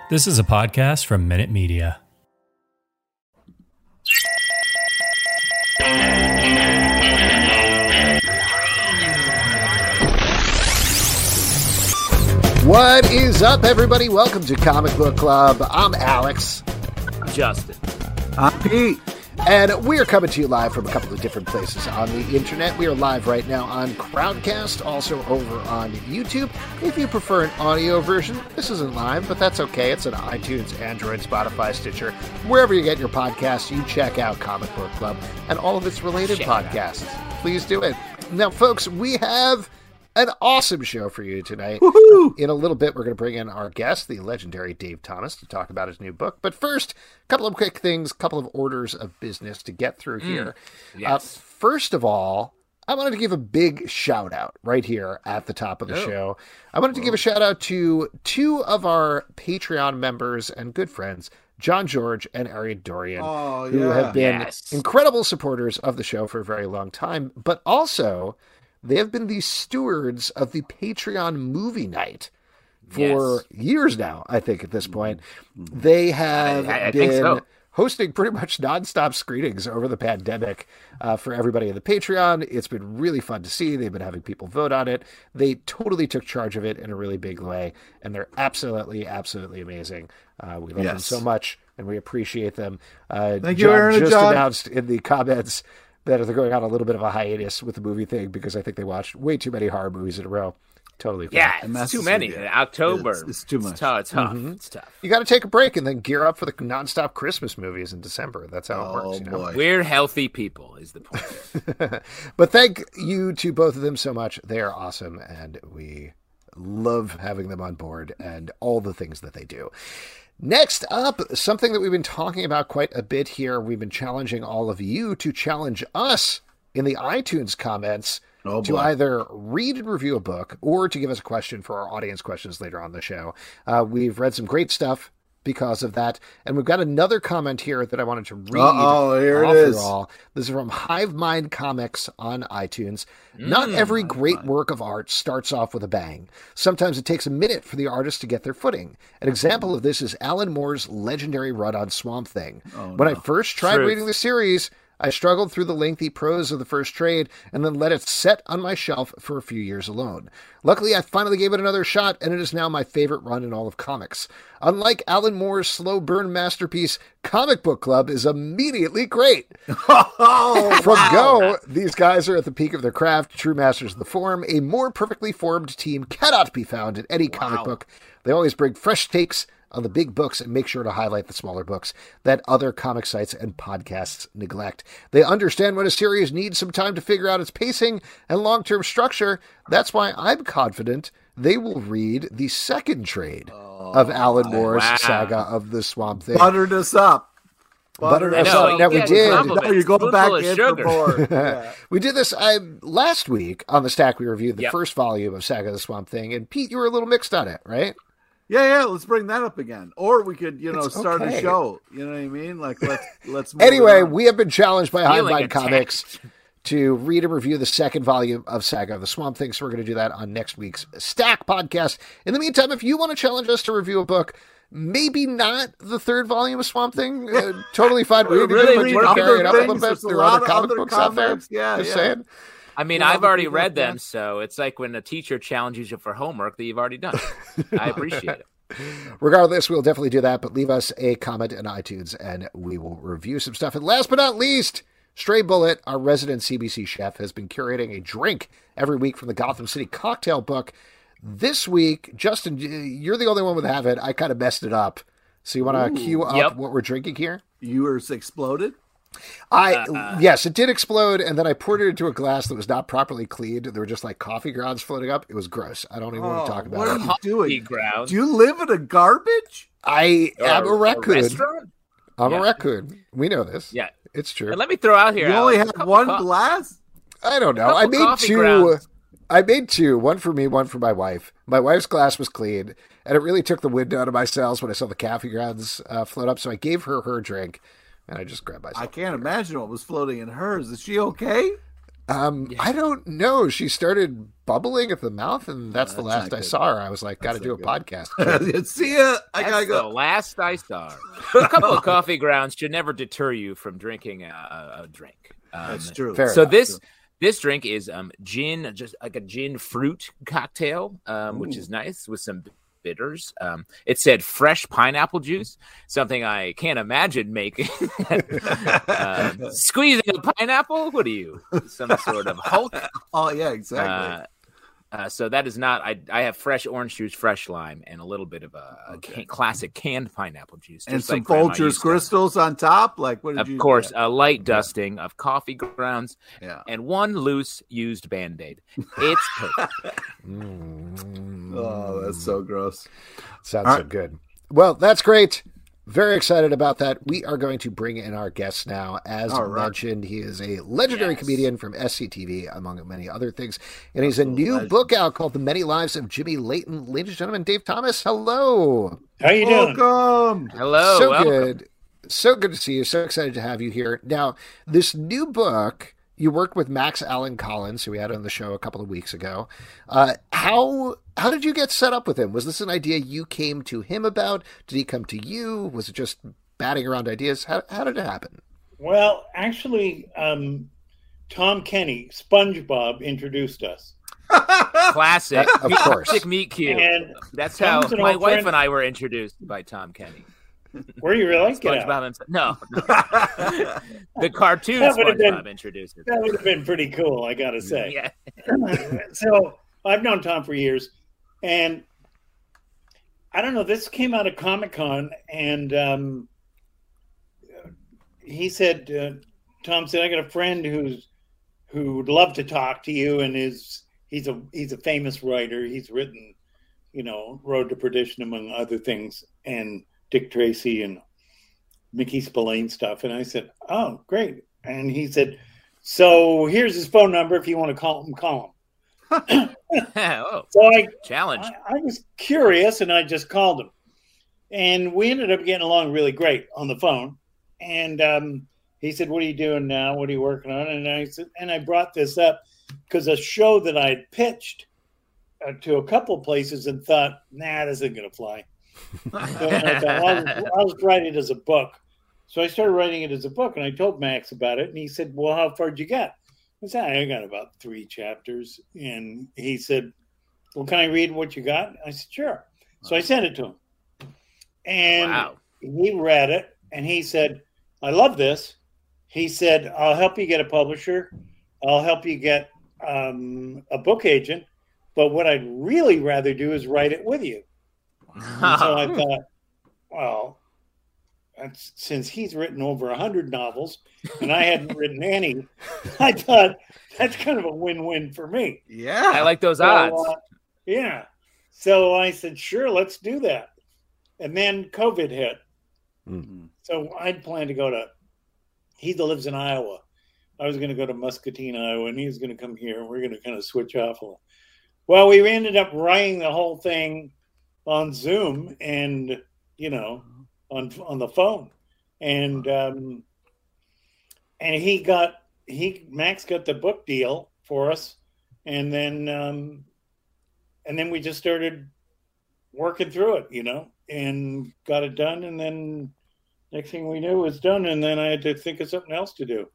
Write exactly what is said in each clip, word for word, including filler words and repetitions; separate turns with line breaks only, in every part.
This is a podcast from Minute Media.
What is up, everybody? Welcome to Comic Book Club. I'm Alex.
I'm Justin.
I'm Pete.
And we are coming to you live from a couple of different places on the internet. We are live right now on Crowdcast, also over on YouTube. If you prefer an audio version, this isn't live, but that's okay. It's on iTunes, Android, Spotify, Stitcher. Wherever you get your podcasts, you check out Comic Book Club and all of its related check podcasts. Please do it. Now, folks, we have an awesome show for you tonight.
Woohoo!
In a little bit, we're going to bring in our guest, the legendary Dave Thomas, to talk about his new book. But first, a couple of quick things, a couple of orders of business to get through here.
Mm, yes.
Uh, first of all, I wanted to give a big shout out right here at the top of the oh. show. I wanted to give a shout out to two of our Patreon members and good friends, John George and Arian Dorian,
oh, yeah.
who have been
yes.
incredible supporters of the show for a very long time, but also they have been the stewards of the Patreon movie night for
yes.
years now, I think, at this point. They have
I, I
been
so.
hosting pretty much nonstop screenings over the pandemic uh, for everybody in the Patreon. It's been really fun to see. They've been having people vote on it. They totally took charge of it in a really big way, and they're absolutely, absolutely amazing. Uh, we love
yes.
them so much, and we appreciate them. Uh,
Thank
John
you, Aaron.
just
John.
announced in the comments that they're going on a little bit of a hiatus with the movie thing because I think they watched way too many horror movies in a row. Totally fine.
Yeah, it's too many.
Yeah.
October.
It's, it's too much.
It's tough. It's tough.
Mm-hmm.
It's tough.
You got to take a break and then gear up for the nonstop Christmas movies in December. That's how it
Oh,
works. You know?
boy.
We're healthy people is the point.
But thank you to both of them so much. They are awesome, and we love having them on board and all the things that they do. Next up, something that we've been talking about quite a bit here. We've been challenging all of you to challenge us in the iTunes comments
Oh,
to
boy.
either read and review a book or to give us a question for our audience questions later on the show. Uh, we've read some great stuff because of that. And we've got another comment here that I wanted to read.
Uh-oh, here it
off
is.
you all. This is from Hive Mind Comics on iTunes. Not
Mm,
every great work of art starts off with a bang. Sometimes it takes a minute for the artist to get their footing. An example of this is Alan Moore's legendary run on Swamp Thing.
Oh,
when
no.
I first tried
Truth.
reading the series, I struggled through the lengthy prose of the first trade and then let it set on my shelf for a few years alone. Luckily, I finally gave it another shot, and it is now my favorite run in all of comics. Unlike Alan Moore's slow burn masterpiece, Comic Book Club is immediately great.
Oh,
From
wow.
Go, these guys are at the peak of their craft, true masters of the form. A more perfectly formed team cannot be found in any comic
Wow.
book. They always bring fresh takes on the big books and make sure to highlight the smaller books that other comic sites and podcasts neglect. They understand when a series needs some time to figure out its pacing and long-term structure. That's why I'm confident they will read the second trade of Alan Moore's
wow.
saga of the Swamp Thing.
Buttered us up.
Buttered
I
us
know,
up.
you
Now, we
get
did.
compliment.
No, you're going
Spoonful
back
of
in
sugar.
for more. Yeah.
We did this I, last week on the Stack. We reviewed the
Yep.
first volume of Saga of the Swamp Thing, and Pete, you were a little mixed on it, right?
yeah, yeah. Let's bring that up again, or we could, you know,
It's
start
okay.
a show. You know what I mean? Like let's let's. move
Anyway,
it on.
we have been challenged by Hive
Feeling
Mind
attacked.
Comics to read and review the second volume of Saga of the Swamp Thing, so we're going to do that on next week's Stack podcast. In the meantime, if you want to challenge us to review a book, maybe not the third volume of Swamp Thing, uh, totally fine. We
Really
really, but
read
you can carry it up a
other
little bit.
things.
There
There's a
are other
lot of
comic
other
books out there.
comics. Yeah,
Just
yeah.
saying.
I mean,
You know,
I've already
people
read
like
them,
that.
so it's like when a teacher challenges you for homework that you've already done. I appreciate it.
Regardless, we'll definitely do that, but leave us a comment in iTunes and we will review some stuff. And last but not least, Stray Bullet, our resident C B C chef, has been curating a drink every week from the Gotham City Cocktail Book. This week, Justin, you're the only one with have it. I kind of messed it up. So you want to cue up
Yep.
what we're drinking here?
Yours exploded.
I
Uh,
yes, it did explode, and then I poured it into a glass that was not properly cleaned. There were just like coffee grounds floating up. It was gross. I don't even want to talk
what
about
are
it.
you doing?
Ground.
Do you live in a garbage?
I am a raccoon.
restaurant?
I'm a
Yeah.
raccoon. We know this.
Yeah.
It's true.
And let me throw out here.
You only
Alex, a
had
couple
one
cups.
glass.
I don't know.
couple
I made
coffee
two.
grounds.
I made two. One for me, one for my wife. My wife's glass was clean, and it really took the wind out of my sails when I saw the coffee grounds uh, float up. So I gave her her drink, and I just grabbed myself.
I can't imagine what was floating in hers. Is she okay?
Um,
Yeah.
I don't know. She started bubbling at the mouth, and that's
Oh,
the
that's
last
not
I
good.
saw her. I was like, got to
That's
do a
not good.
podcast.
See ya. I
That's
gotta
the
go.
last I saw. A couple of coffee grounds should never deter you from drinking a, a, a drink. Um,
That's true.
Fair
so
enough.
this this drink is um gin, just like a gin fruit cocktail, um, which is nice with some bitters. Um, it said fresh pineapple juice, something I can't imagine making. um, squeezing a pineapple? What are you? Some sort of Hulk?
Oh yeah, exactly.
Uh, uh, so that is not. I I have fresh orange juice, fresh lime, and a little bit of a, a
Okay.
can, classic canned pineapple juice,
and
just
some
like Grandma
Folgers
used to.
crystals on top. Like what did
Of
you?
course,
Yeah.
a light dusting of coffee grounds
yeah.
and one loose used Band-Aid. It's perfect.
Mm.
Oh, that's so gross.
Sounds
All
so
right.
good. Well, that's great. Very excited about that. We are going to bring in our guest now. As
All right.
mentioned, he is a legendary
Yes.
comedian from S C T V, among many other things. And he's a
Absolute
new
legend.
book out called The Many Lives of Jimmy Layton. Ladies and gentlemen, Dave Thomas, hello.
How you doing?
Welcome.
Hello.
so
welcome.
good. So good to see you. So excited to have you here. Now, this new book, you worked with Max Allen Collins, who we had on the show a couple of weeks ago. Uh, how how did you get set up with him? Was this an idea you came to him about? Did he come to you? Was it just batting around ideas? How, how did it happen?
Well, actually, um, Tom Kenny, SpongeBob, introduced us.
Classic.
Of course.
Classic meet cute.
And
That's how
Tom's an
my
old
wife
friend.
and I were introduced by Tom Kenny.
Were you really? Get out.
SpongeBob himself. No. no. The cartoon
That would have been-
SpongeBob introduced us.
That would have been pretty cool, I got to say.
Yeah.
So I've known Tom for years, and I don't know. This came out of Comic Con, and um, he said, uh, "Tom said I got a friend who's who would love to talk to you, and is he's a he's a famous writer. He's written, you know, Road to Perdition among other things, and Dick Tracy and Mickey Spillane stuff." And I said, "Oh, great!" And he said, "So here's his phone number. If you want to call him, call him."
Oh,
So I
challenge.
I, I was curious, and I just called him, and we ended up getting along really great on the phone. And um, he said, "What are you doing now? What are you working on?" And I said, and I brought this up because a show that I had pitched uh, to a couple places and thought, "Nah, this isn't going to fly." So I thought, I'll, I'll just write it as a book. So I started writing it as a book, and I told Max about it, and he said, "Well, how far did you get?" I said, "I got about three chapters." And he said, "Well, can I read what you got?" I said, "Sure." So I sent it to him. And
Wow.
he read it, and he said, "I love this." He said, "I'll help you get a publisher. I'll help you get um, a book agent. But what I'd really rather do is write it with you." And so I thought, well, that's, since he's written over a hundred novels and I hadn't written any, I thought that's kind of a win-win for me.
Yeah.
I like those
So,
odds.
uh, yeah. So I said, "Sure, let's do that." And then COVID hit.
Mhm.
So I'd planned to go to, he lives in Iowa. I was going to go to Muscatine, Iowa, and he was going to come here. We're going to kind of switch off a little. Well, we ended up writing the whole thing on Zoom and, you know, on on the phone. And um, and he got, he, Max got the book deal for us. And then, um, and then we just started working through it, you know, and got it done. And then next thing we knew, it was done. And then I had to think of something else to do.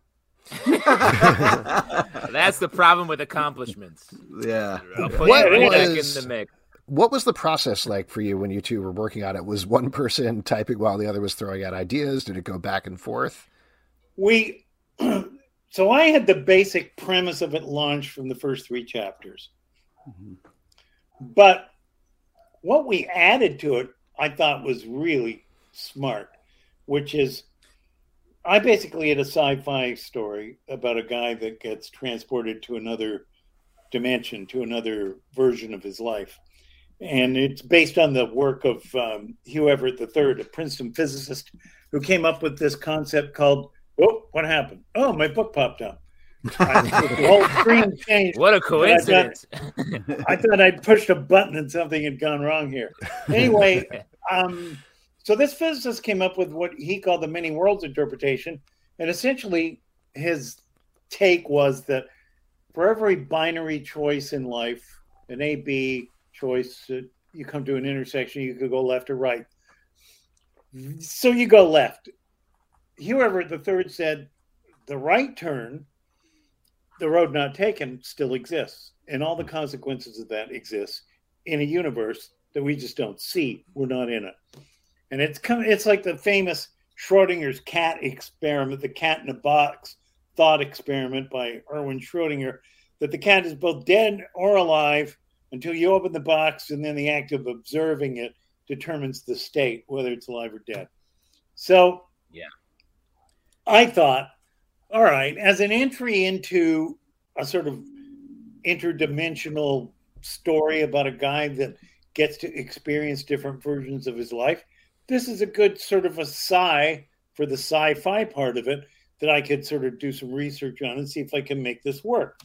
That's the problem with accomplishments.
yeah.
I'll put
What
you right back
was-
in the mix.
What was the process like for you when you two were working on it? Was one person typing while the other was throwing out ideas? Did it go back and forth?
We, so I had the basic premise of it launched from the first three chapters.
Mhm.
But what we added to it, I thought was really smart, which is I basically had a sci-fi story about a guy that gets transported to another dimension, to another version of his life. And it's based on the work of um, Hugh Everett the third, a Princeton physicist who came up with this concept called, oh, what happened? Oh, my book popped up. I, the whole screen changed.
What a coincidence.
I thought I'd pushed a button and something had gone wrong here. Anyway, um, so this physicist came up with what he called the many worlds interpretation. And essentially his take was that for every binary choice in life, an A B choice, uh, you come to an intersection, you could go left or right. So you go left. Hugh Everett the third said, the right turn, the road not taken, still exists. And all the consequences of that exist in a universe that we just don't see. We're not in it. And it's kind of, it's like the famous Schrodinger's cat experiment, the cat in a box thought experiment by Erwin Schrödinger, that the cat is both dead or alive until you open the box, and then the act of observing it determines the state, whether it's alive or dead. So
yeah,
I thought, all right, as an entry into a sort of interdimensional story about a guy that gets to experience different versions of his life, this is a good sort of a sci for the sci-fi part of it that I could sort of do some research on and see if I can make this work.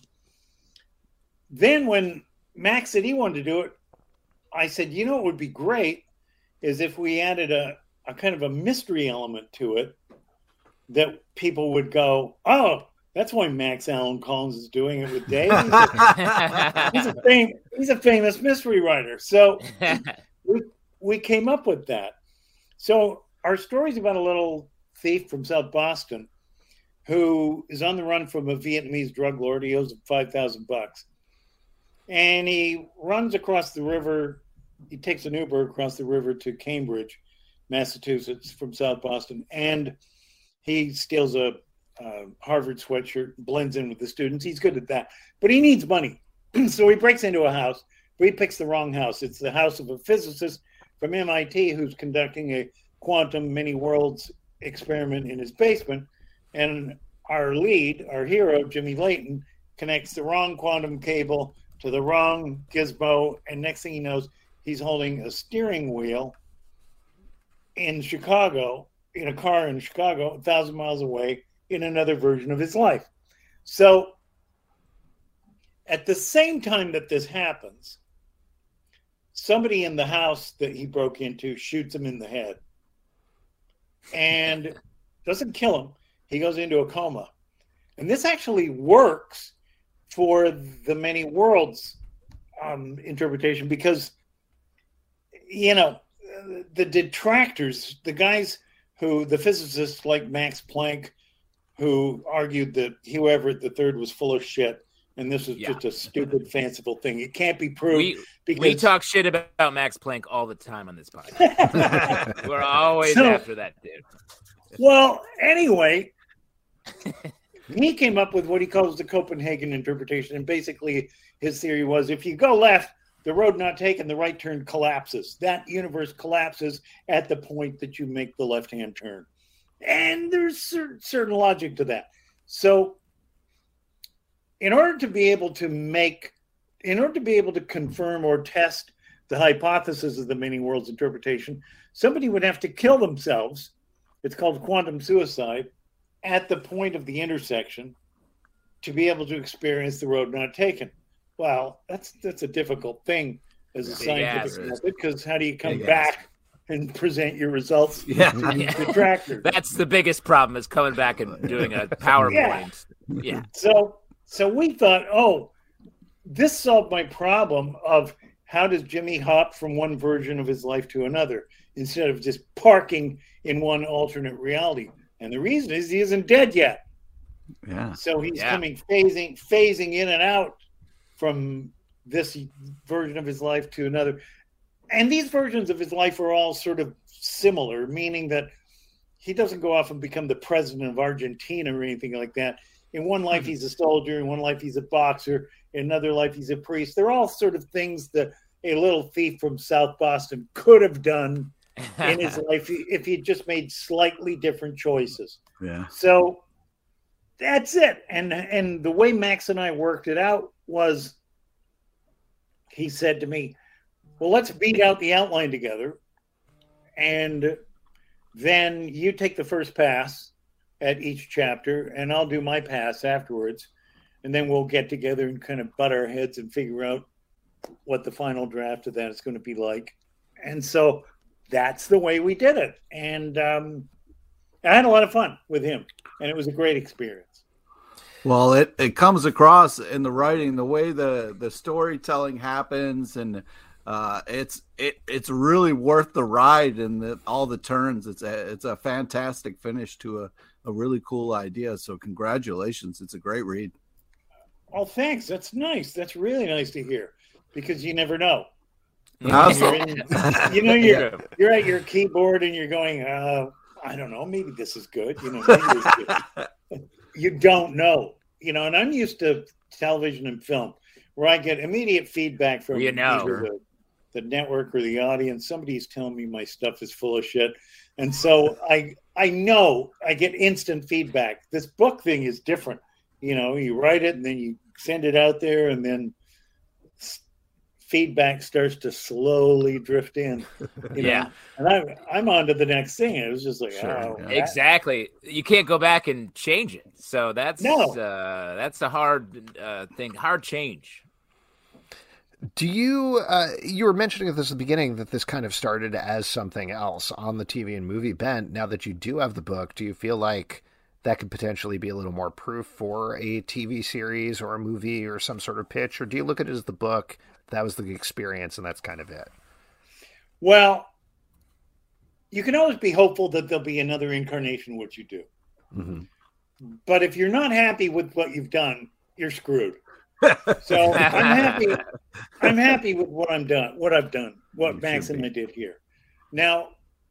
Then when Max said he wanted to do it, I said, you know what would be great is if we added a, a kind of a mystery element to it that people would go, oh, that's why Max Allan Collins is doing it with Dave. He's a, he's a, fam- he's a famous mystery writer. So we, we came up with that. So our story is about a little thief from South Boston who is on the run from a Vietnamese drug lord. He owes him five thousand bucks. And he runs across the river. He takes an Uber across the river to Cambridge, Massachusetts, from South Boston. And he steals a uh, Harvard sweatshirt, blends in with the students. He's good at that. But he needs money. So he breaks into a house, but he picks the wrong house. It's the house of a physicist from M I T who's conducting a quantum many worlds experiment in his basement. And our lead, our hero, Jimmy Layton, connects the wrong quantum cable to the wrong gizmo. And next thing he knows, he's holding a steering wheel in Chicago, in a car in Chicago, a thousand miles away, in another version of his life. So at the same time that this happens, somebody in the house that he broke into shoots him in the head and doesn't kill him. He goes into a coma. And this actually works for the many worlds um, interpretation because, you know, the detractors, the guys who, the physicists like Max Planck, who argued that Hugh Everett the third was full of shit, and this was
yeah.
just a stupid, fanciful thing. It can't be proved.
We,
because...
we talk shit about Max Planck all the time on this podcast. We're always
so,
after that dude.
Well, anyway, he came up with what he calls the Copenhagen interpretation, and basically his theory was if you go left, the road not taken, the right turn collapses. That universe collapses at the point that you make the left-hand turn. And there's certain, certain logic to that. So in order to be able to make, in order to be able to confirm or test the hypothesis of the many worlds interpretation, somebody would have to kill themselves. It's called quantum suicide at the point of the intersection to be able to experience the road not taken. Well, that's that's a difficult thing as a scientific method because how do you come
Big
back
ass.
and present your results
Yeah.
to these detractors?
That's the biggest problem is coming back and doing a PowerPoint. Yeah. yeah.
So so we thought, oh, this solved my problem of how does Jimmy hop from one version of his life to another instead of just parking in one alternate reality. And the reason is he isn't dead yet.
Yeah.
So he's
Yeah.
coming phasing phasing in and out from this version of his life to another. And these versions of his life are all sort of similar, meaning that he doesn't go off and become the president of Argentina or anything like that. In one life, he's a soldier. In one life, he's a boxer. In another life, he's a priest. They're all sort of things that a little thief from South Boston could have done in his life if he just made slightly different choices.
Yeah.
So that's it. And and the way Max and I worked it out was he said to me, well, let's beat out the outline together. And then you take the first pass at each chapter, and I'll do my pass afterwards. And then we'll get together and kind of butt our heads and figure out what the final draft of that is going to be like. And so that's the way we did it. And um, I had a lot of fun with him, and it was a great experience.
Well, it, it comes across in the writing, the way the, the storytelling happens, and uh, it's it it's really worth the ride and the, all the turns. It's a it's a fantastic finish to a, a really cool idea. So congratulations, it's a great read.
Oh, thanks. That's nice. That's really nice to hear, because you never know.
Awesome.
You're in, you know, you're you're at your keyboard and you're going, uh, I don't know, maybe this is good. You know, maybe this is good. You don't know. You know, and I'm used to television and film where I get immediate feedback from
you know.
either the, the network or the audience. Somebody's telling me my stuff is full of shit. And so I I know I get instant feedback. This book thing is different. You know, you write it and then you send it out there, and then feedback starts to slowly drift in. You know?
Yeah.
And I'm, I'm on to the next thing. It was just like,
Sure,
oh,
yeah.
that-
Exactly. You can't go back and change it. So that's
No.
uh, that's a hard uh, thing, hard change.
Do you, uh, you were mentioning at this at the beginning that this kind of started as something else on the T V and movie bent. Now that you do have the book, do you feel like that could potentially be a little more proof for a T V series or a movie or some sort of pitch? Or do you look at it as the book, that was the experience, and that's kind of it?
Well, you can always be hopeful that there'll be another incarnation of what you do.
Mm-hmm.
But if you're not happy with what you've done, you're screwed. So I'm happy. I'm happy with what I'm done, what I've done, what
You
Max
should
and
be.
I did here. Now,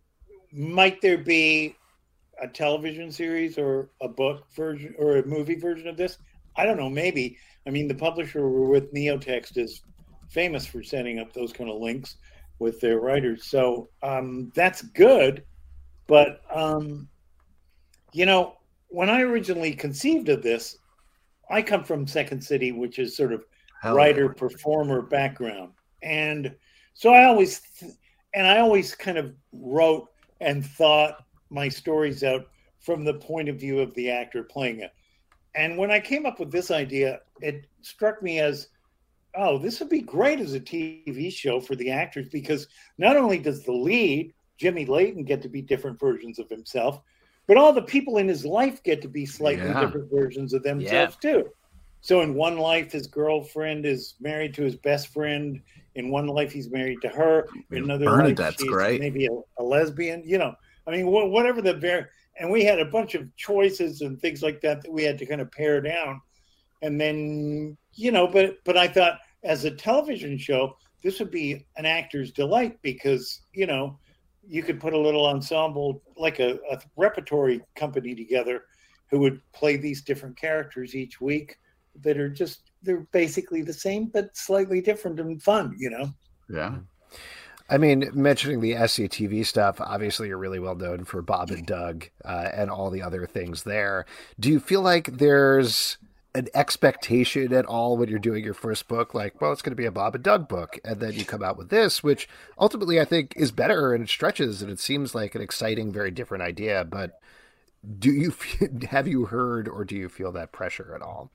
might there be a television series or a book version or a movie version of this? I don't know. Maybe. I mean, the publisher we're with, Neotext, is famous for setting up those kind of links with their writers. So um, that's good. But, um, you know, when I originally conceived of this, I come from Second City, which is sort of
Hell
writer
yeah.
performer background. And so I always, and I always kind of wrote and thought my stories out from the point of view of the actor playing it. And when I came up with this idea, it struck me as, oh, this would be great as a T V show for the actors, because not only does the lead, Jimmy Layton, get to be different versions of himself, but all the people in his life get to be slightly
Yeah.
different versions of themselves too. So in one life, his girlfriend is married to his best friend. In one life, he's married to her. In another
Bernadette's
life, she's
great.
maybe a, a lesbian. You know, I mean, wh- whatever the var- and we had a bunch of choices and things like that that we had to kind of pare down. And then, you know, but but I thought as a television show, this would be an actor's delight, because, you know, you could put a little ensemble, like a, a repertory company together, who would play these different characters each week that are just, they're basically the same, but slightly different and fun, you know?
Yeah.
I mean, mentioning the S C T V stuff, obviously you're really well known for Bob and Doug uh, and all the other things there. Do you feel like there's an expectation at all when you're doing your first book, like, well, it's going to be a Bob and Doug book, and then you come out with this, which ultimately I think is better and it stretches and it seems like an exciting, very different idea. But do you have you heard or do you feel that pressure at all?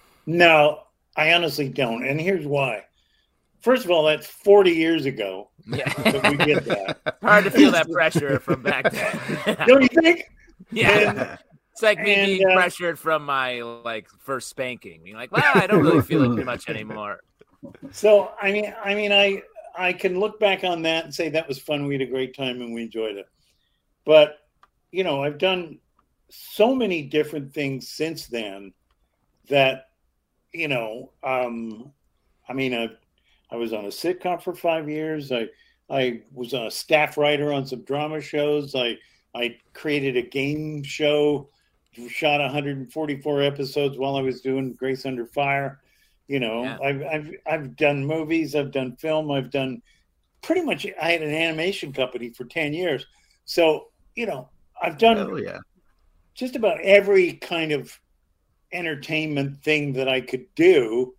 No, I honestly don't. And here's why. First of all, that's forty years ago
Yeah.
that we did that.
Hard to feel that pressure from back then.
Don't you think?
Yeah. It's like me
And,
being
uh,
pressured from my like first spanking. Being like, well, I don't really feel it too much anymore.
So, I mean, I mean, I I can look back on that and say that was fun. We had a great time and we enjoyed it. But, you know, I've done so many different things since then that, you know, um, I mean, I, I was on a sitcom for five years. I I was a staff writer on some drama shows. I I created a game show, shot one hundred forty-four episodes while I was doing Grace Under Fire. You know,
Yeah.
I've I've I've done movies, I've done film, I've done pretty much. I had an animation company for ten years, so you know, I've done
Hell yeah.
just about every kind of entertainment thing that I could do,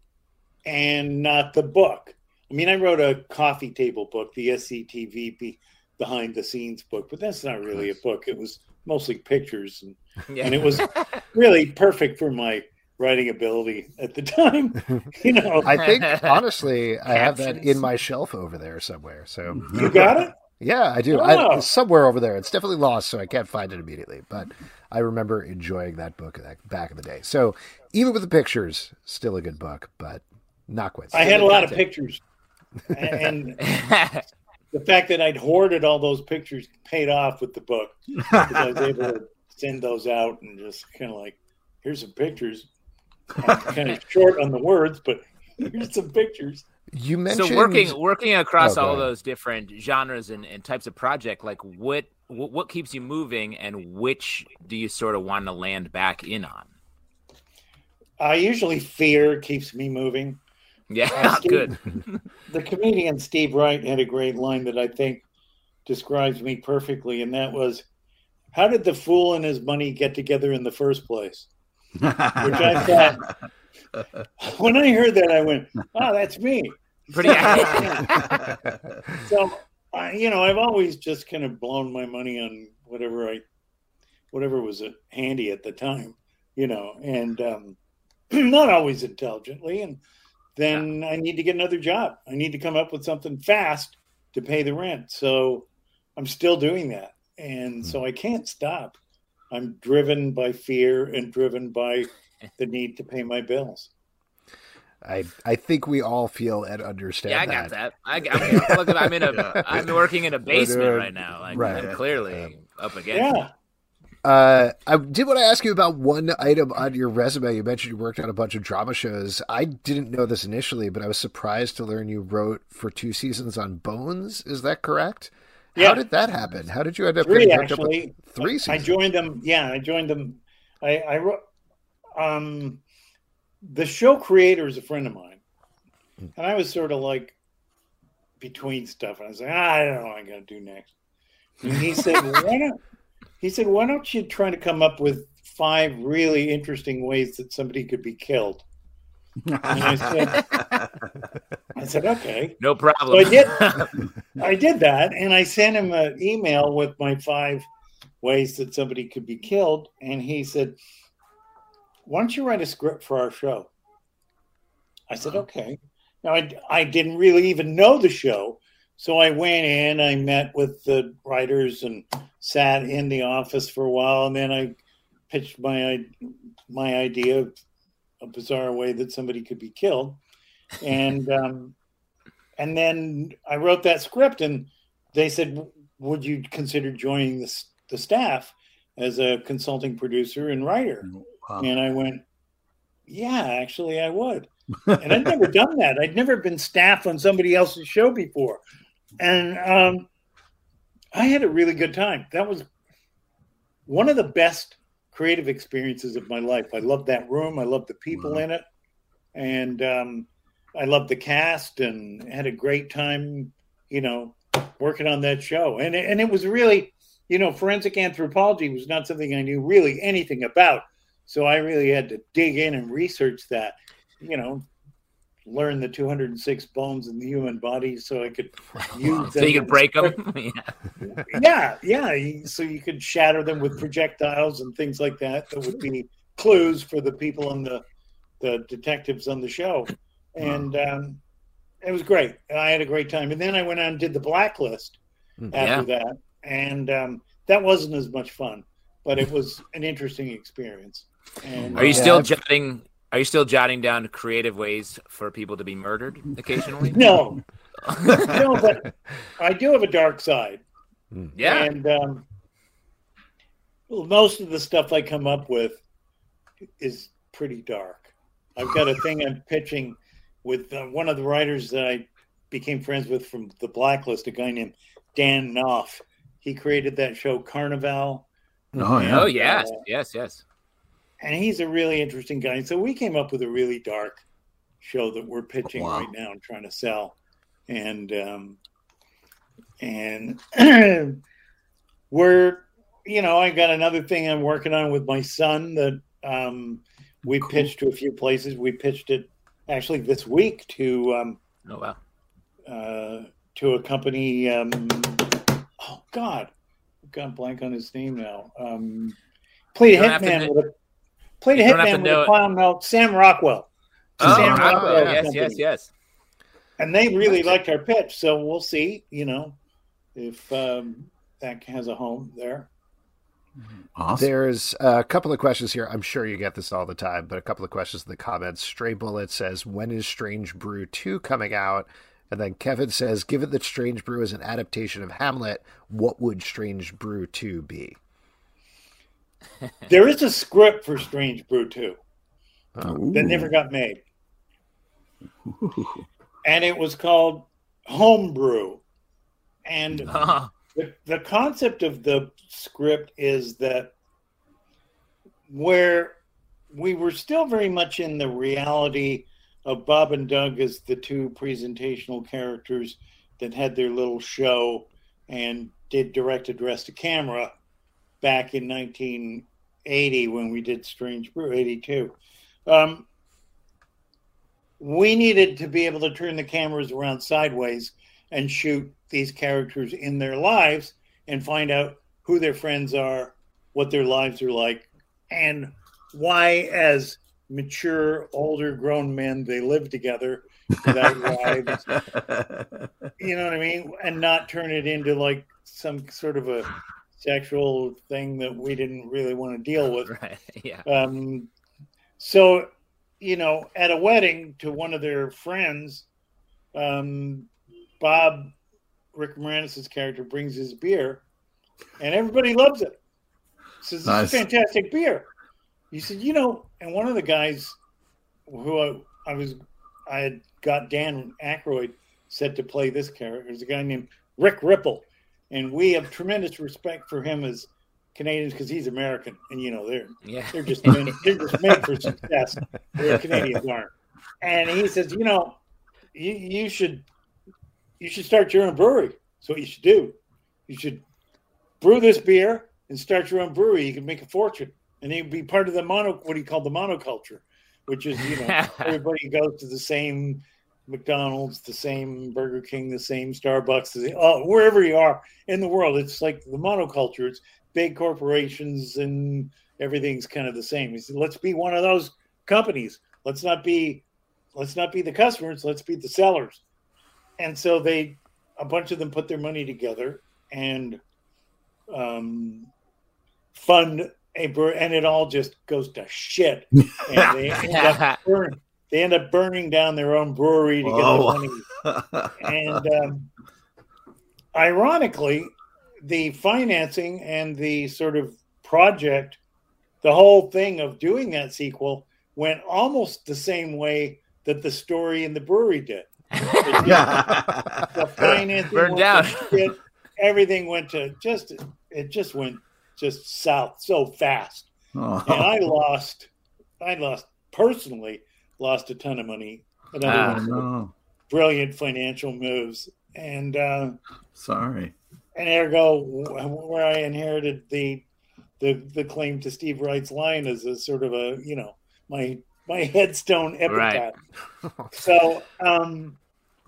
and not the book. I mean, I wrote a coffee table book, the S C T V be behind the scenes book, but that's not really a book. It was mostly pictures, and,
Yeah.
and it was really perfect for my writing ability at the time. You know,
I think, honestly, I have that
Captions.
in my shelf over there somewhere. So
you got it?
Yeah, I do.
Oh.
I, it's somewhere over there. It's definitely lost, so I can't find it immediately. But I remember enjoying that book back in the day. So even with the pictures, still a good book, but not quite.
I had a lot of pictures. And the fact that I'd hoarded all those pictures paid off with the book. Because I was able to send those out and just kind of like, here's some pictures. I'm kind of short on the words, but here's some pictures.
You mentioned
so working working across
oh,
all those different genres and, and types of project. Like what, what what keeps you moving, and which do you sort of want to land back in on?
Uh, usually, fear keeps me moving.
Yeah,
uh, Steve,
good.
The comedian Steve Wright had a great line that I think describes me perfectly, and that was, "How did the fool and his money get together in the first place?" Which I thought. When I heard that, I went, "Oh, that's me."
Pretty.
So, uh, you know, I've always just kind of blown my money on whatever I, whatever was handy at the time, you know, and um, not always intelligently. And then I need to get another job. I need to come up with something fast to pay the rent. So I'm still doing that, and so I can't stop. I'm driven by fear and driven by the need to pay my bills.
I I think we all feel and understand.
Yeah, I
that.
got that. I, I mean, look, I'm in a. I'm working in a basement right now. Like,
right.
I'm clearly um, up against.
Yeah.
Uh, I did want to ask you about one item on your resume. You mentioned you worked on a bunch of drama shows. I didn't know this initially, but I was surprised to learn you wrote for two seasons on Bones. Is that correct?
Yeah.
How did that happen? How did you end up
Three,
getting hooked
actually.
up with three seasons?
I joined them. Yeah, I joined them. I, I wrote. Um, the show creator is a friend of mine, and I was sort of like between stuff. I was like, ah, I don't know what I'm going to do next. And he said, well, why don't he said, why don't you try to come up with five really interesting ways that somebody could be killed? And I said, I said, okay,
No problem.
So I did. I did that, and I sent him an email with my five ways that somebody could be killed, and he said, why don't you write a script for our show? I said, okay. Now, I, I didn't really even know the show, so I went in, I met with the writers and sat in the office for a while, and then I pitched my my idea of a bizarre way that somebody could be killed. And um, and then I wrote that script, and they said, would you consider joining the, the staff as a consulting producer and writer? Wow. And I went, yeah, actually I would. And I'd never done that. I'd never been staff on somebody else's show before. And um, I had a really good time. That was one of the best creative experiences of my life. I loved that room. I loved the people wow. in it. And um, I loved the cast and had a great time, you know, working on that show. And, and it was really, you know, forensic anthropology was not something I knew really anything about. So I really had to dig in and research that, you know, learn the two hundred six bones in the human body so I could use them.
So you could break them?
yeah, yeah. So you could shatter them with projectiles and things like that. That would be clues for the people and the, the detectives on the show. And um, it was great. I had a great time. And then I went on and did The Blacklist after yeah. that. And um, that wasn't as much fun, but it was an interesting experience. And,
are you
uh,
still jotting? Are you still jotting down creative ways for people to be murdered occasionally?
No, no, but I do have a dark side.
Yeah,
and um, most of the stuff I come up with is pretty dark. I've got a thing I'm pitching with uh, one of the writers that I became friends with from The Blacklist, a guy named Dan Knopf. He created that show Carnival.
Oh yeah, oh yes, uh, yes, yes.
And he's a really interesting guy. So we came up with a really dark show that we're pitching wow. right now and trying to sell. And um, and we're, you know, I got another thing I'm working on with my son that um, we cool. pitched to a few places. We pitched it actually this week to um,
oh wow
uh, to a company. Um, oh God, I've gone blank on his name now. Um, played a hitman with a. Played a hitman with a clown mouth, Sam Rockwell.
Oh,
Sam
Rockwell.
Rockwell
yes, yes, yes.
And they really liked our pitch, so we'll see. You know, if um, that has a home there.
Awesome. There's a couple of questions here. I'm sure you get this all the time, but a couple of questions in the comments. Stray Bullet says, when is Strange Brew two coming out? And then Kevin says, given that Strange Brew is an adaptation of Hamlet, what would Strange Brew two be?
There is a script for Strange Brew two
oh.
that never got made. And it was called Homebrew. And uh-huh. the, the concept of the script is that where we were still very much in the reality of Bob and Doug as the two presentational characters that had their little show and did direct address to camera back in nineteen eighty when we did Strange Brew, eighty-two. Um, we needed to be able to turn the cameras around sideways and shoot these characters in their lives and find out who their friends are, what their lives are like, and why, as mature, older, grown men, they live together without wives. You know what I mean? And not turn it into like some sort of a sexual thing that we didn't really want to deal with.
Right. Yeah.
Um, so, you know, at a wedding to one of their friends, um, Bob, Rick Moranis' character, brings his beer, and everybody loves it. Says, "This nice. is fantastic beer." He said, "You know," and one of the guys who I, I was, I had got Dan Aykroyd set to play this character. There's a guy named Rick Ripple, and we have tremendous respect for him as Canadians because he's American, and you know they're
yeah.
they're just made, they're just made for success. Where Canadians aren't. And he says, "You know, you you should." You should start your own brewery. That's what you should do. You should brew this beer and start your own brewery. You can make a fortune. And you'd be part of the mono, what he called the monoculture, which is, you know, everybody goes to the same McDonald's, the same Burger King, the same Starbucks, the, uh, wherever you are in the world. It's like the monoculture. It's big corporations and everything's kind of the same. He said, let's be one of those companies. Let's not be, let's not be the customers. Let's be the sellers. And so they, a bunch of them put their money together and um, fund a brew, and it all just goes to shit. And they end up burning, they end up burning down their own brewery to get oh. the money. And um, ironically, the financing and the sort of project, the whole thing of doing that sequel went almost the same way that the story in the brewery did. The financing
burned down.
Shit, everything went to just it just went just south so fast. Oh. And I lost I lost personally lost a ton of money. Another
ah,
one of
no.
brilliant financial moves. And uh,
sorry.
And ergo where I inherited the the the claim to Steve Wright's line as a sort of a, you know, my my headstone epitaph.
Right.
So um,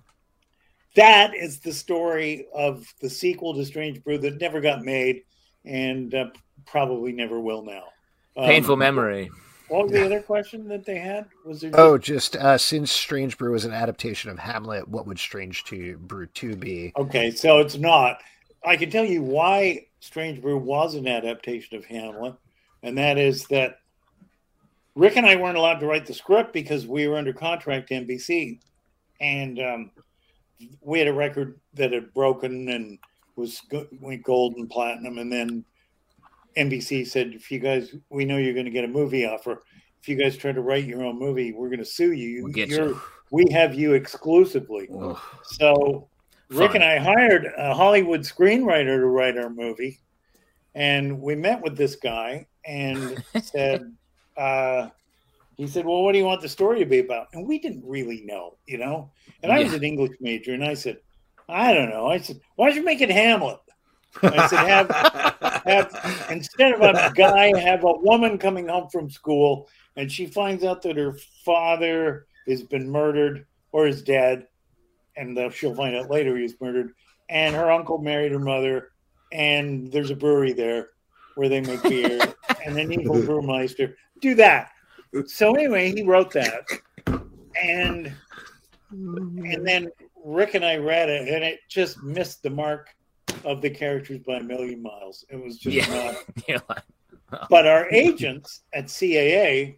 that is the story of the sequel to Strange Brew that never got made and uh, probably never will now. Um,
Painful memory.
What was the other question that they had? Was there just...
Oh, just uh, since Strange Brew is an adaptation of Hamlet, what would Strange Brew two be?
Okay, so it's not. I can tell you why Strange Brew was an adaptation of Hamlet, and that is that Rick and I weren't allowed to write the script because we were under contract to N B C, and um, we had a record that had broken and was went gold and platinum, and then N B C said, "If you guys, we know you're going to get a movie offer. If you guys try to write your own movie, we're going to sue you.
We'll get
You're,
you.
We have you exclusively."
Oh.
So Rick
Fun.
and I hired a Hollywood screenwriter to write our movie, and we met with this guy and said. Uh, he said, "Well, what do you want the story to be about?" And we didn't really know, you know. And I yeah. was an English major, and I said, "I don't know." I said, "Why don't you make it Hamlet?" I said, "Have, have instead of a guy, have a woman coming home from school, and she finds out that her father has been murdered or is dead, and uh, she'll find out later he was murdered, and her uncle married her mother, and there's a brewery there where they make beer, and an evil brewmeister. Do that." So anyway, he wrote that, and and then Rick and I read it, and it just missed the mark of the characters by a million miles. It was just
Yeah.
not.
like, oh.
But our agents at C A A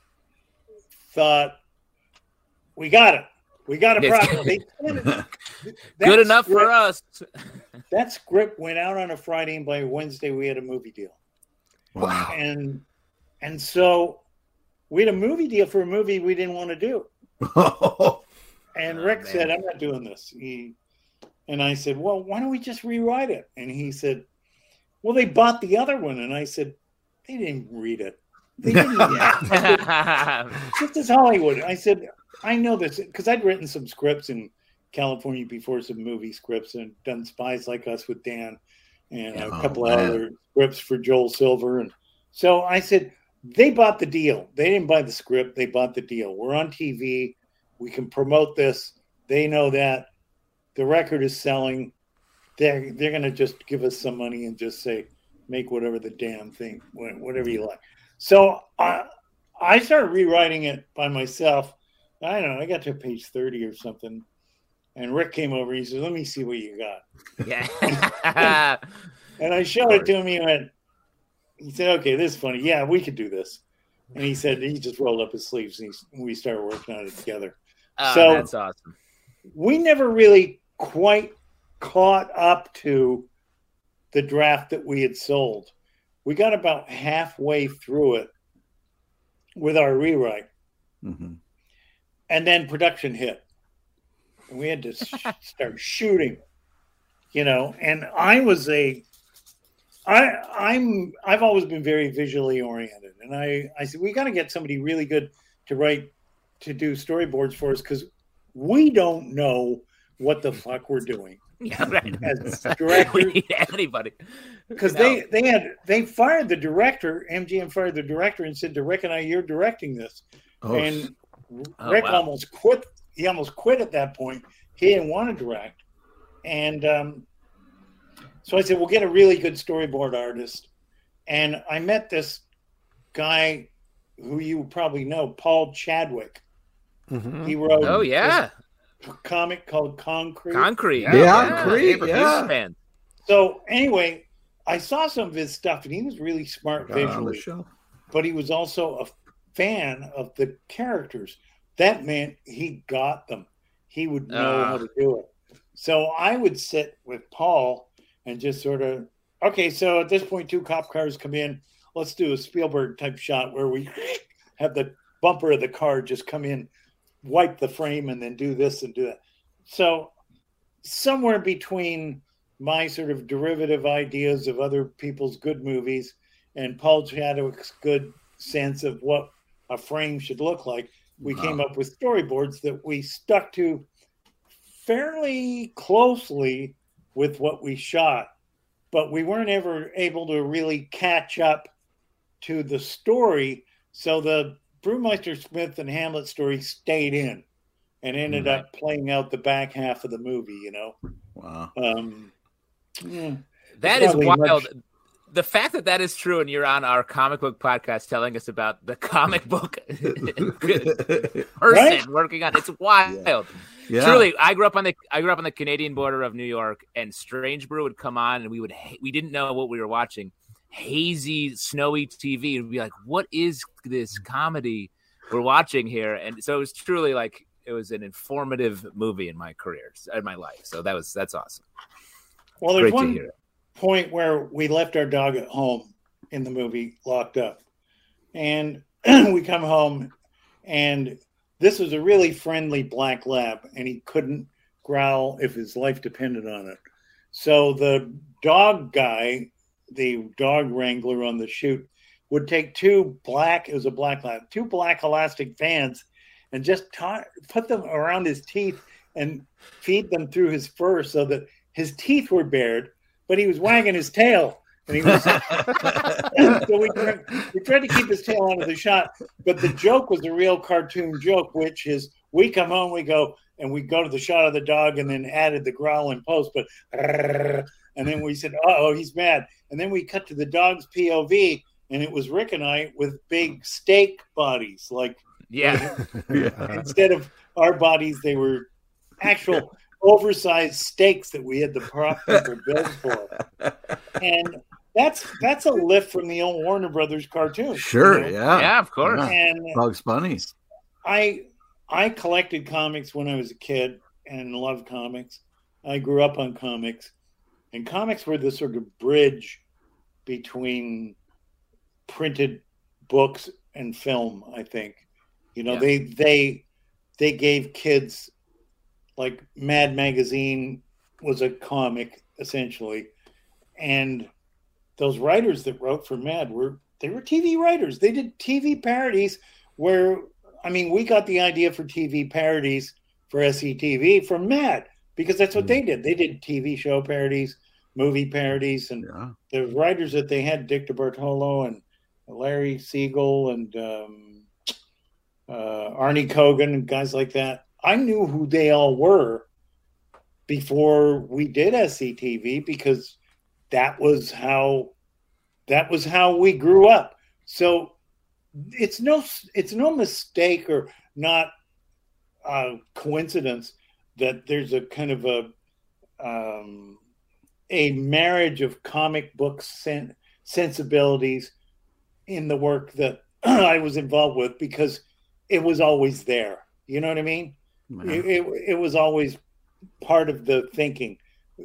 thought, we got it. We got a problem. They, that
Good enough
script,
for us.
That script went out on a Friday, and by Wednesday we had a movie deal.
Wow.
And and so we had a movie deal for a movie we didn't want to do. And
Oh,
Rick
man.
said, I'm not doing this. He, and I said, well, why don't we just rewrite it? And he said, well, they bought the other one. And I said, they didn't read it. They didn't.
Yeah.
This is Hollywood. I said, I know this because I'd written some scripts in California before, some movie scripts, and done Spies Like Us with Dan and a
Oh,
couple
man.
of other scripts for Joel Silver. And so I said, they bought the deal. They didn't buy the script. They bought the deal. We're on T V. We can promote this. They know that. The record is selling. They're, they're going to just give us some money and just say, make whatever the damn thing, whatever you like. So I, I started rewriting it by myself. I don't know. I got to page thirty or something. And Rick came over. He said, let me see what you got.
Yeah.
And I showed it to him. He went, he said, okay, this is funny. Yeah, we could do this. And he said, he just rolled up his sleeves and he, we started working on it together.
Oh,
So-
that's awesome.
We never really quite caught up to the draft that we had sold. We got about halfway through it with our rewrite.
Mhm.
And then production hit. And we had to sh- start shooting, you know, and I was a, I, I'm, I've always been very visually oriented. And I, I said, we got to get somebody really good to write, to do storyboards for us, because we don't know what the fuck we're doing
Yeah, right.
as
We
directors.
need anybody.
Because
No.
they, they had, they fired the director, M G M fired the director and said to Rick and I, you're directing this.
Oh,
and
Oh,
Rick
wow.
almost quit. He almost quit at that point. He didn't want to direct. And um, so I said, we'll get a really good storyboard artist. And I met this guy who you probably know, Paul Chadwick.
Mhm.
He wrote
Oh, yeah.
this comic called Concrete.
Concrete.
Yeah, Concrete,
Paper
yeah.
Goose Band.
So anyway, I saw some of his stuff, and he was really smart
got on the
visually.
show.
But he was also a fan of the characters. That meant he got them. He would know
Ah.
how to do it. So I would sit with Paul and just sort of, okay, so at this point, two cop cars come in. Let's do a Spielberg type shot where we have the bumper of the car just come in, wipe the frame, and then do this and do that. So somewhere between my sort of derivative ideas of other people's good movies and Paul Chadwick's good sense of what a frame should look like, we
Wow.
came up with storyboards that we stuck to fairly closely with what we shot, but we weren't ever able to really catch up to the story. So the Brewmeister Smith and Hamlet story stayed in and ended
Right.
up playing out the back half of the movie, you know.
Wow.
Um, yeah.
That is
Probably
wild.
much-
The fact that that is true, and you're on our comic book podcast telling us about the comic book person
Right?
working on it's wild.
Yeah.
Truly, I grew up on the I grew up on the Canadian border of New York, and Strange Brew would come on, and we would ha- we didn't know what we were watching. Hazy, snowy T V, and we'd be like, "What is this comedy we're watching here?" And so it was truly like it was an informative movie in my career, in my life. So that was that's awesome.
Well, there's
Great to
one
hear.
point where we left our dog at home in the movie, locked up. And we come home, and this was a really friendly black lab, and he couldn't growl if his life depended on it. So the dog guy, the dog wrangler on the shoot, would take two black, it was a black lab, two black elastic fans and just tie, put them around his teeth and feed them through his fur so that his teeth were bared, but he was wagging his tail. And he was, so we tried, we tried to keep his tail out of the shot, but the joke was a real cartoon joke, which is we come home, we go, and we go to the shot of the dog and then added the growl in post, but and then we said, oh, he's mad. And then we cut to the dog's P O V, and it was Rick and I with big steak bodies. Like,
Yeah.
Yeah.
instead of our bodies, they were actual oversized steaks that we had the prop people build for. And that's that's a lift from the old Warner Brothers cartoon.
Sure,
you know?
yeah.
Yeah, of course.
Yeah.
And
Bugs Bunny.
I I collected comics when I was a kid and loved comics. I grew up on comics, and comics were the sort of bridge between printed books and film, I think. You know,
Yeah.
they they they gave kids, like Mad Magazine was a comic essentially, and those writers that wrote for Mad were they were T V writers. They did T V parodies where, I mean, we got the idea for T V parodies for S C T V from Mad, because that's what
Mm.
they did. They did T V show parodies, movie parodies, and
Yeah.
the writers that they had, Dick DeBartolo and Larry Siegel and um, uh, Arnie Kogan and guys like that. I knew who they all were before we did S C T V, because that was how that was how we grew up. So it's no it's no mistake or not a coincidence that there's a kind of a um, a marriage of comic book sen- sensibilities in the work that I was involved with, because it was always there. You know what I mean?
Yeah.
It, it, it was always part of the thinking.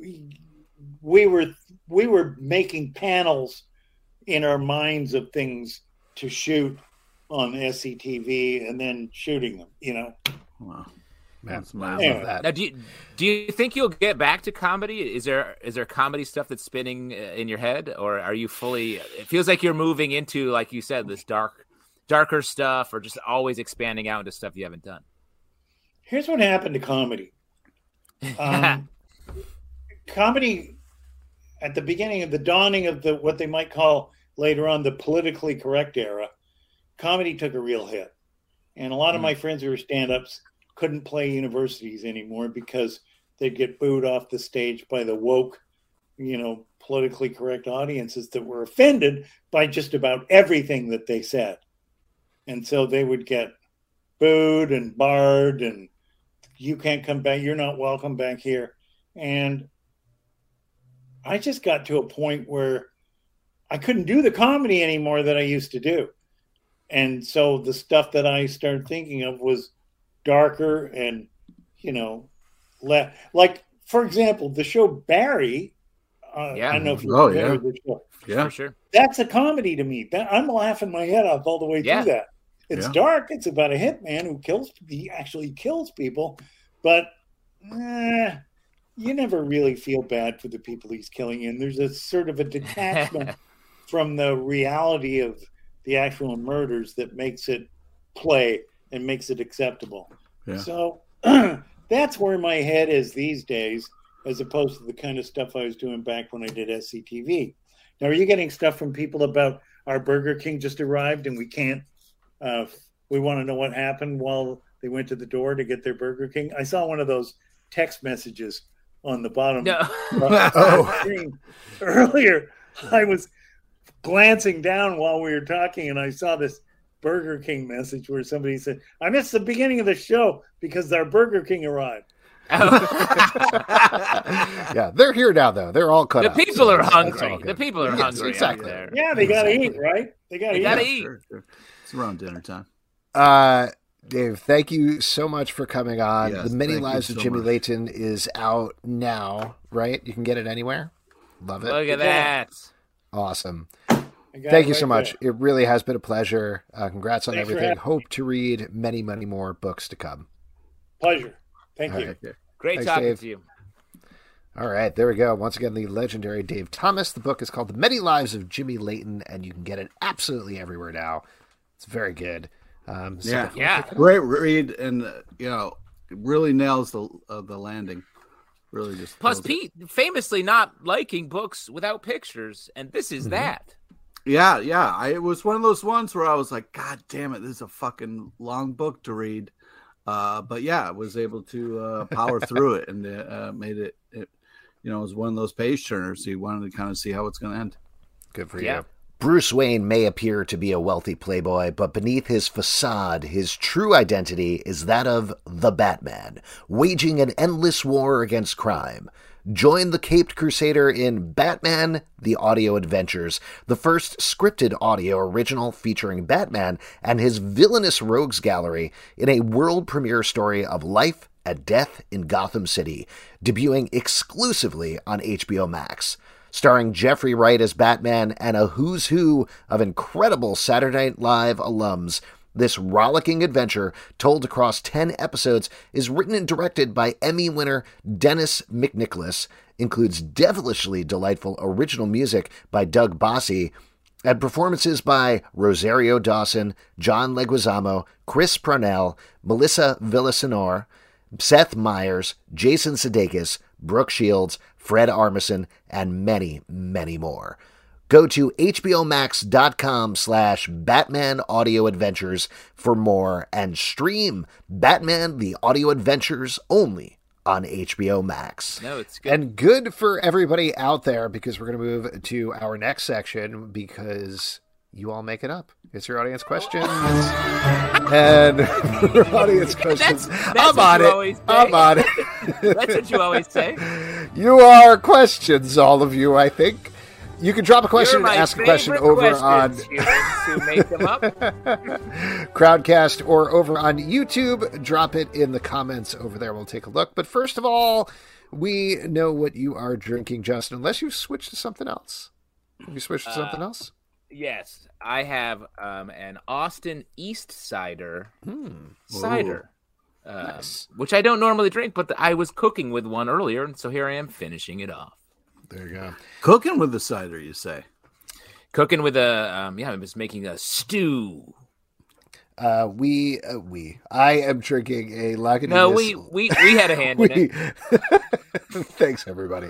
We were we were making panels in our minds of things to shoot on S C T V and then shooting them, you know.
Wow.
Man,
That's
I
amazing.
love that.
Now, do you, do you think you'll get back to comedy? Is there is there comedy stuff that's spinning uh, in your head, or are you fully? It feels like you're moving into, like you said, this dark, darker stuff, or just always expanding out into stuff you haven't done.
Here's what happened to comedy. Um, comedy, at the beginning of the dawning of the what they might call later on the politically correct era, comedy took a real hit. And a lot of my friends who were stand-ups couldn't play universities anymore because they'd get booed off the stage by the woke, you know, politically correct audiences that were offended by just about everything that they said. And so they would get booed and barred and you can't come back, you're not welcome back here. And I just got to a point where I couldn't do the comedy anymore that I used to do. And so the stuff that I started thinking of was darker and, you know, le- like, for example, the show Barry. Uh,
Yeah.
I don't know if you're
Oh,
familiar
yeah.
with the show.
Yeah.
For sure.
That's a comedy to me. That, I'm laughing my head off all the way
Yeah.
through that. It's
Yeah.
dark. It's about a hitman who kills, he actually kills people, but eh, you never really feel bad for the people he's killing. And there's a sort of a detachment from the reality of the actual murders that makes it play and makes it acceptable.
Yeah.
So that's where my head is these days, as opposed to the kind of stuff I was doing back when I did S C T V. Now, are you getting stuff from people about our Burger King just arrived and we can't, uh, we want to know what happened while they went to the door to get their Burger King? I saw one of those text messages on the bottom
No.
of the screen earlier. I was glancing down while we were talking and I saw this Burger King message where somebody said, I missed the beginning of the show because our Burger King arrived.
Yeah, they're here now, though. They're all cut
The
up,
people
so
are
that's all
hungry.
good.
The people are
Yes,
hungry
exactly.
out there.
Yeah, they got to
Exactly.
eat, right? They got to
They
eat.
gotta
Yeah,
eat.
sure, sure. It's around dinner time.
Uh, Dave, thank you so much for coming on.
Yes,
the Many
thank you
Lives of
so
Jimmy
much.
Layton is out now, right? You can get it anywhere. Love it.
Look at
Yeah.
that.
Awesome.
I got
Thank
it
you so
right
much.
there.
It really has been a pleasure. Uh, congrats on
Thanks for
everything.
having
Hope to read many, many more books to come.
Pleasure. Thank
All
you.
right.
Great
Thanks,
talking
Dave.
to you.
All right, there we go. Once again, the legendary Dave Thomas. The book is called The Many Lives of Jimmy Layton, and you can get it absolutely everywhere now. It's very good. Um, so
Yeah.
definitely
Yeah.
check it out.
Great read, and uh, you know, it really nails the uh, the landing. Really just
Plus,
kills it.
Pete famously not liking books without pictures, and this is
Mhm.
that.
Yeah, yeah. I, it was one of those ones where I was like, God damn it, this is a fucking long book to read. Uh, but yeah, I was able to uh, power through it and uh, made it, it. You know, it was one of those page turners. So you wanted to kind of see how it's going to end.
Good for
Yeah.
you. Bruce Wayne may appear to be a wealthy playboy, but beneath his facade, his true identity is that of the Batman, waging an endless war against crime. Join the Caped Crusader in Batman: The Audio Adventures, the first scripted audio original featuring Batman and his villainous rogues gallery in a world premiere story of life and death in Gotham City, debuting exclusively on H B O Max. Starring Jeffrey Wright as Batman and a who's who of incredible Saturday Night Live alums, this rollicking adventure, told across ten episodes, is written and directed by Emmy winner Dennis McNicholas, includes devilishly delightful original music by Doug Bossy, and performances by Rosario Dawson, John Leguizamo, Chris Parnell, Melissa Villasenor, Seth Meyers, Jason Sudeikis, Brooke Shields, Fred Armisen, and many, many more. Go to hbomax.com slash Batman Audio Adventures for more and stream Batman: The Audio Adventures only on H B O Max.
No, it's good.
And good for everybody out there, because we're going to move to our next section because you all make it up. It's your audience questions. And your audience questions.
That's, that's
I'm on it. I'm on it.
That's what you always say.
You are questions, all of you, I think. You can drop a question and ask a question over on
to make them up.
Crowdcast or over on YouTube. Drop it in the comments over there. We'll take a look. But first of all, we know what you are drinking, Justin, unless you switched to something else. Have you switched to something
uh,
else?
Yes, I have um, an Austin East Cider
Hmm.
cider, um,
Nice.
which I don't normally drink, but I was cooking with one earlier, and so here I am finishing it off.
There you go.
Cooking with the cider, you say?
Cooking with a, um, yeah, I was making a stew.
Uh, we, uh, we, I am drinking a Lagunitas.
No, we, we, we had a hand in
we,
it.
Thanks, everybody.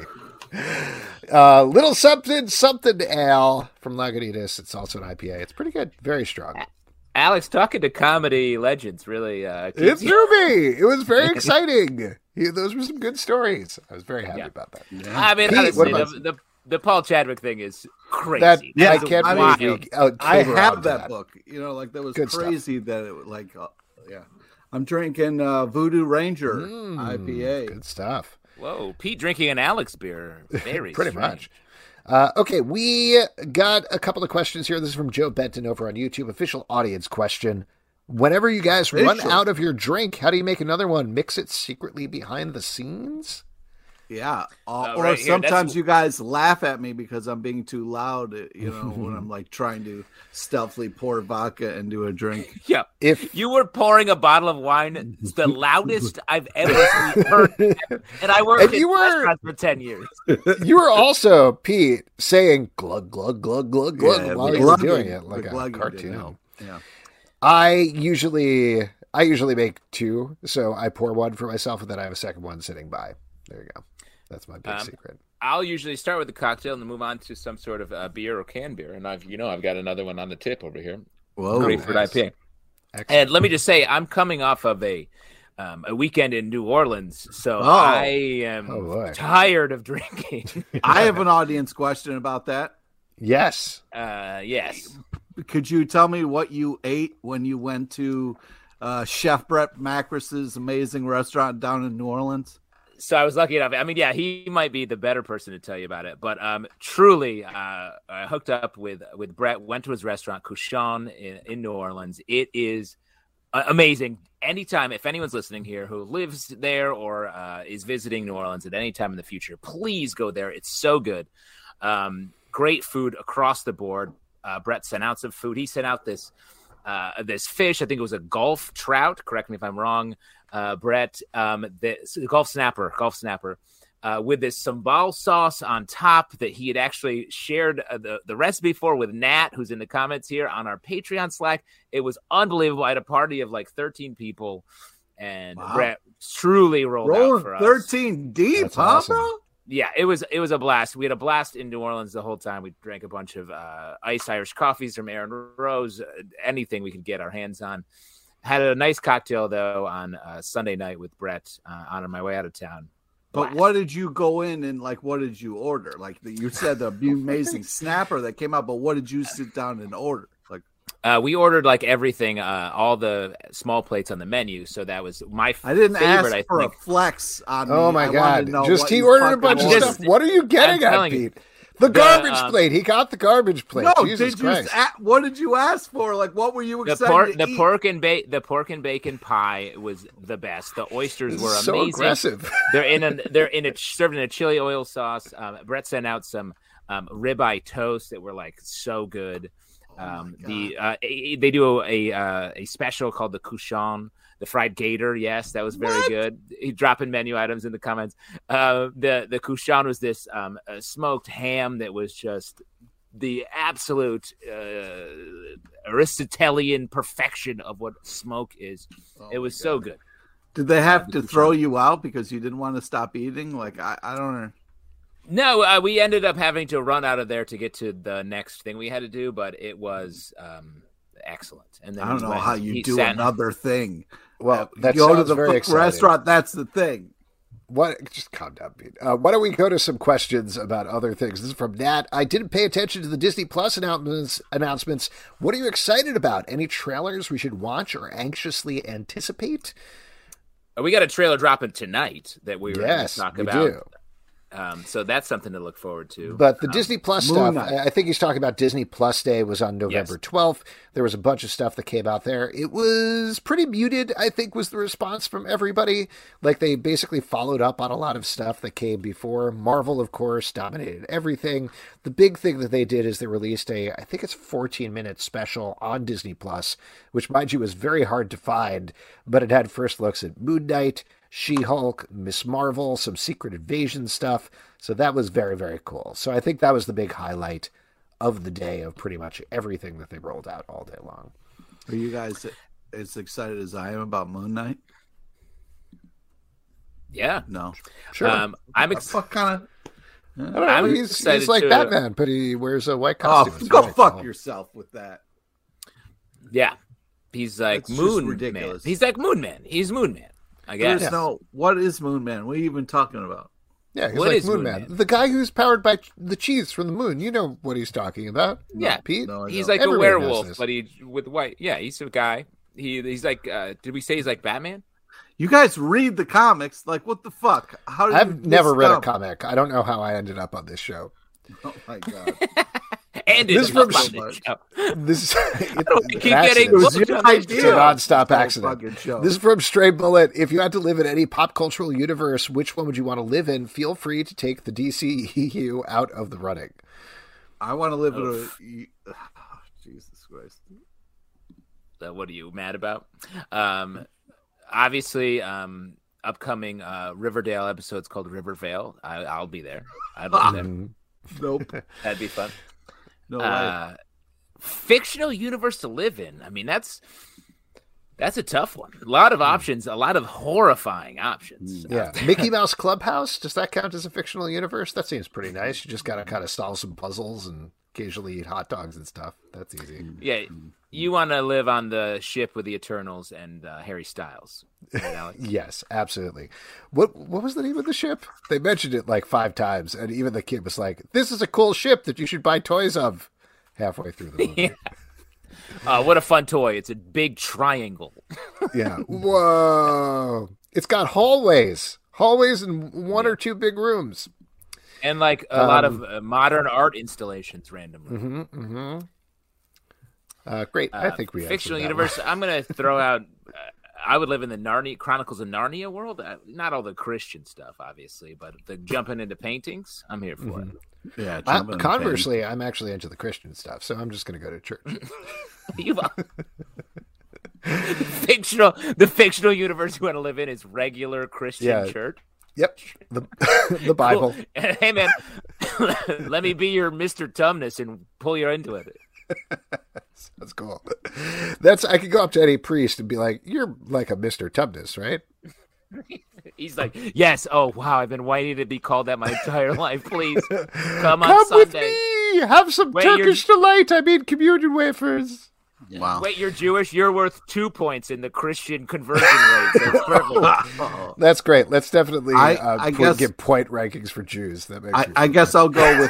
Uh, little something, something ale from Lagunitas. It's also an I P A. It's pretty good. Very strong.
Alex, talking to comedy legends really uh,
It
keeps you-
threw me. It was very exciting. Yeah, those were some good stories. I was very happy
Yeah.
about that.
I mean,
Pete,
honestly,
what
the,
about-
the the Paul Chadwick thing is crazy.
That
Yeah,
I
That's
can't
wild.
believe we uh,
I
came around
have
to
that, book. You know, like that was
Good stuff.
crazy that it would like, uh, yeah. I'm drinking uh, Voodoo Ranger
Mm,
I P A.
Good stuff.
Whoa, Pete drinking an Alex beer. Very
Pretty
strange.
much. Uh, okay, we got a couple of questions here. This is from Joe Benton over on YouTube. Official audience question. Whenever you guys run
Official.
out of your drink, how do you make another one? Mix it secretly behind the scenes?
Yeah, uh,
Uh,
or
right here,
sometimes
that's-
you guys laugh at me because I'm being too loud. uh, You know, when I'm like trying to stealthily pour vodka into a drink.
Yeah.
If
You were pouring a bottle of wine, it's the loudest I've ever heard. And I worked
And
in
you were-
restaurants for ten years.
you were also, Pete, saying glug, glug, glug, glug, glug
Yeah,
while
the
you were
glugging-
doing it
the
like a
glugging did
cartoon.
help. Yeah.
I usually I usually make two, so I pour one for myself and then I have a second one sitting by. There you go. That's my big
Um,
secret.
I'll usually start with the cocktail and then move on to some sort of uh, beer or canned beer. And I've, you know, I've got another one on the tip over here.
Whoa.
Grapefruit
nice.
I P A.
Excellent.
And let me just say, I'm coming off of a um, a weekend in New Orleans, so
Oh.
I am
Oh, boy.
tired of drinking.
I have an audience question about that.
Yes.
uh, yes.
Could you tell me what you ate when you went to uh, Chef Brett Macris's amazing restaurant down in New Orleans?
So I was lucky enough. I mean, yeah, he might be the better person to tell you about it. But um, truly, uh, I hooked up with with Brett. Went to his restaurant, Couchon, in, in New Orleans. It is uh, amazing. Anytime, if anyone's listening here who lives there or uh, is visiting New Orleans at any time in the future, please go there. It's so good. Um, great food across the board. Uh, Brett sent out some food. He sent out this uh, this fish. I think it was a Gulf trout. Correct me if I'm wrong. Uh, Brett, um, the Gulf snapper, Gulf snapper, uh, with this sambal sauce on top that he had actually shared uh, the, the recipe for with Nat, who's in the comments here on our Patreon Slack. It was unbelievable. I had a party of like thirteen people, and
Wow.
Brett truly rolled out
Rolling
for us.
thirteen deep,
That's
huh,
awesome.
bro?
Yeah, it was it was a blast. We had a blast in New Orleans the whole time. We drank a bunch of uh, iced Irish coffees from Aaron Rose, uh, anything we could get our hands on. Had a nice cocktail, though, on uh, Sunday night with Brett uh, on my way out of town.
But what did you go in and like? What did you order? Like you said, the amazing snapper that came out. But what did you sit down and order? Like
uh, we ordered like everything, uh, all the small plates on the menu. So that was my
I didn't
favorite.
ask
I
for
think.
a flex on.
Oh
me.
my
I
god! Just he
you
ordered a bunch of
ordered.
stuff. What are you getting
I'm
at,
telling you.
Pete? The garbage
um,
plate. He got the garbage plate.
No,
Jesus
did you?
Christ.
A- what did you ask for? Like, what were you
The
excited
pork,
to
the
eat?
pork and ba- the pork and bacon pie was the best. The oysters
This
were
is so
amazing.
aggressive.
They're in a they're in a served in a chili oil sauce. Um, Brett sent out some um, ribeye toast that were like so good. Um,
Oh
the uh, a, they do a uh, a special called the Couchon, the fried gator. Yes, that was very
What?
good. He dropping menu items in the comments. Uh, the the Couchon was this um, uh, smoked ham that was just the absolute uh, Aristotelian perfection of what smoke is.
Oh
it was
my
so
God.
good.
Did they have
Uh,
to throw you out because you didn't want to stop eating? Like, I, I don't know.
No, uh, we ended up having to run out of there to get to the next thing we had to do, but it was um, excellent. And then
I don't
we
know
went-
how
he
you do
sat-
another thing.
Well,
Uh,
that
go to
sounds
the
very
fucking
exciting.
restaurant. That's the thing.
What? Just calm down, Pete. Uh, why don't we go to some questions about other things? This is from Nat. I didn't pay attention to the Disney Plus announcements. Announcements. What are you excited about? Any trailers we should watch or anxiously anticipate?
We got a trailer dropping tonight that we were
Yes,
going to talk
we
about.
do.
Um, so that's something to look forward to.
But the
Um,
Disney Plus
Moon
stuff,
Knight.
I I think he's talking about Disney Plus Day was on November
Yes.
twelfth. There was a bunch of stuff that came out there. It was pretty muted, I think, was the response from everybody. Like, they basically followed up on a lot of stuff that came before. Marvel, of course, dominated everything. The big thing that they did is they released a, I think it's fourteen-minute special on Disney Plus, which, mind you, was very hard to find, but it had first looks at Moon Knight, She-Hulk, Miss Marvel, some Secret Invasion stuff. So that was very, very cool. So I think that was the big highlight of the day of pretty much everything that they rolled out all day long.
Are you guys as excited as I am about Moon Knight?
yeah.
No.
Sure.
Um, I'm
What
excited.
fuck kind of?
I don't know.
I'm
He's,
excited
he's like
to-
Batman, but he wears a white
Oh,
costume. It's
go
really
fuck
cool.
yourself with that.
Yeah. He's like
That's just
Moon Man.
ridiculous.
He's like Moon Man. He's Moon Man, I guess.
There's no. What is Moon Man? What are you even talking about?
Yeah, he's
What
like
is
Moon
Moon
Man.
Man?
The guy who's powered by the cheese from the moon. You know what he's talking about.
Yeah.
Pete?
No, I
He's
don't.
like
Everybody
a
knows
werewolf,
this.
but he with white. Yeah, he's a guy. He he's like. Uh, did we say he's like Batman?
You guys read the comics. Like, what the fuck? How did
I've
you
never read a
come?
comic. I don't know how I ended up on this show.
Oh my god!
And
This
it's
from-
not
so much.
show.
This it,
don't
it's
keep
an
getting-
accident.
It was
What
your
was your
idea.
It's an odd-stop
Oh,
accident.
fucking show.
This is from Stray Bullet. If you had to live in any pop cultural universe, which one would you want to live in? Feel free to take the D C E U out of the running.
I want to live in
Oof.
a. Jesus Christ!
Uh, what are you mad about? Um, obviously, um, upcoming uh, Riverdale episodes called Rivervale. I, I'll be there. I'd live there.
Mm.
Nope.
That'd be fun.
No way.
Uh, fictional universe to live in. I mean, that's that's a tough one. A lot of options. A lot of horrifying options.
Yeah. Mickey Mouse Clubhouse, does that count as a fictional universe? That seems pretty nice. You just got to kind of solve some puzzles and occasionally eat hot dogs and stuff. That's easy.
Yeah, you want to live on the ship with the Eternals and uh, Harry Styles. Right, Alex?
Yes, absolutely. What what was the name of the ship? They mentioned it like five times, and even the kid was like, "This is a cool ship that you should buy toys of." Halfway through the movie.
Yeah. Uh, what a fun toy! It's a big triangle.
Yeah. Whoa! It's got hallways, hallways, and one or two big rooms.
And like a lot
Um,
of uh, modern art installations randomly.
Mm-hmm. Mm-hmm. Uh, great. I
Uh,
think we answered
fictional
that
universe.
one.
I'm gonna throw out. Uh, I would live in the Narnia Chronicles of Narnia world. Uh, not all the Christian stuff, obviously, but the jumping into paintings. I'm here for
Mhm.
Yeah.
I,
jumping in
conversely, I'm actually into the Christian stuff, so I'm just going to go to church.
it. You fictional, the fictional universe you want to live in is regular Christian
Yeah.
church.
Yep. The the Bible.
Cool. Hey man, let me be your Mister Tumnus and pull you into it.
That's cool. That's I could go up to any priest and be like, "You're like a Mister Tubness, right?"
He's like, yes. Oh wow, I've been waiting to be called that my entire life. Please come on
Come with
Sunday.
me. Have some
Wait,
Turkish delight. I mean, communion wafers.
Wow.
Wait, you're Jewish? You're worth two points in the Christian conversion rate. That's perfect.
That's great. Let's definitely
I-
uh,
I
put,
guess-
get point rankings for Jews. That makes
I,
me
I
feel
guess
good.
I'll go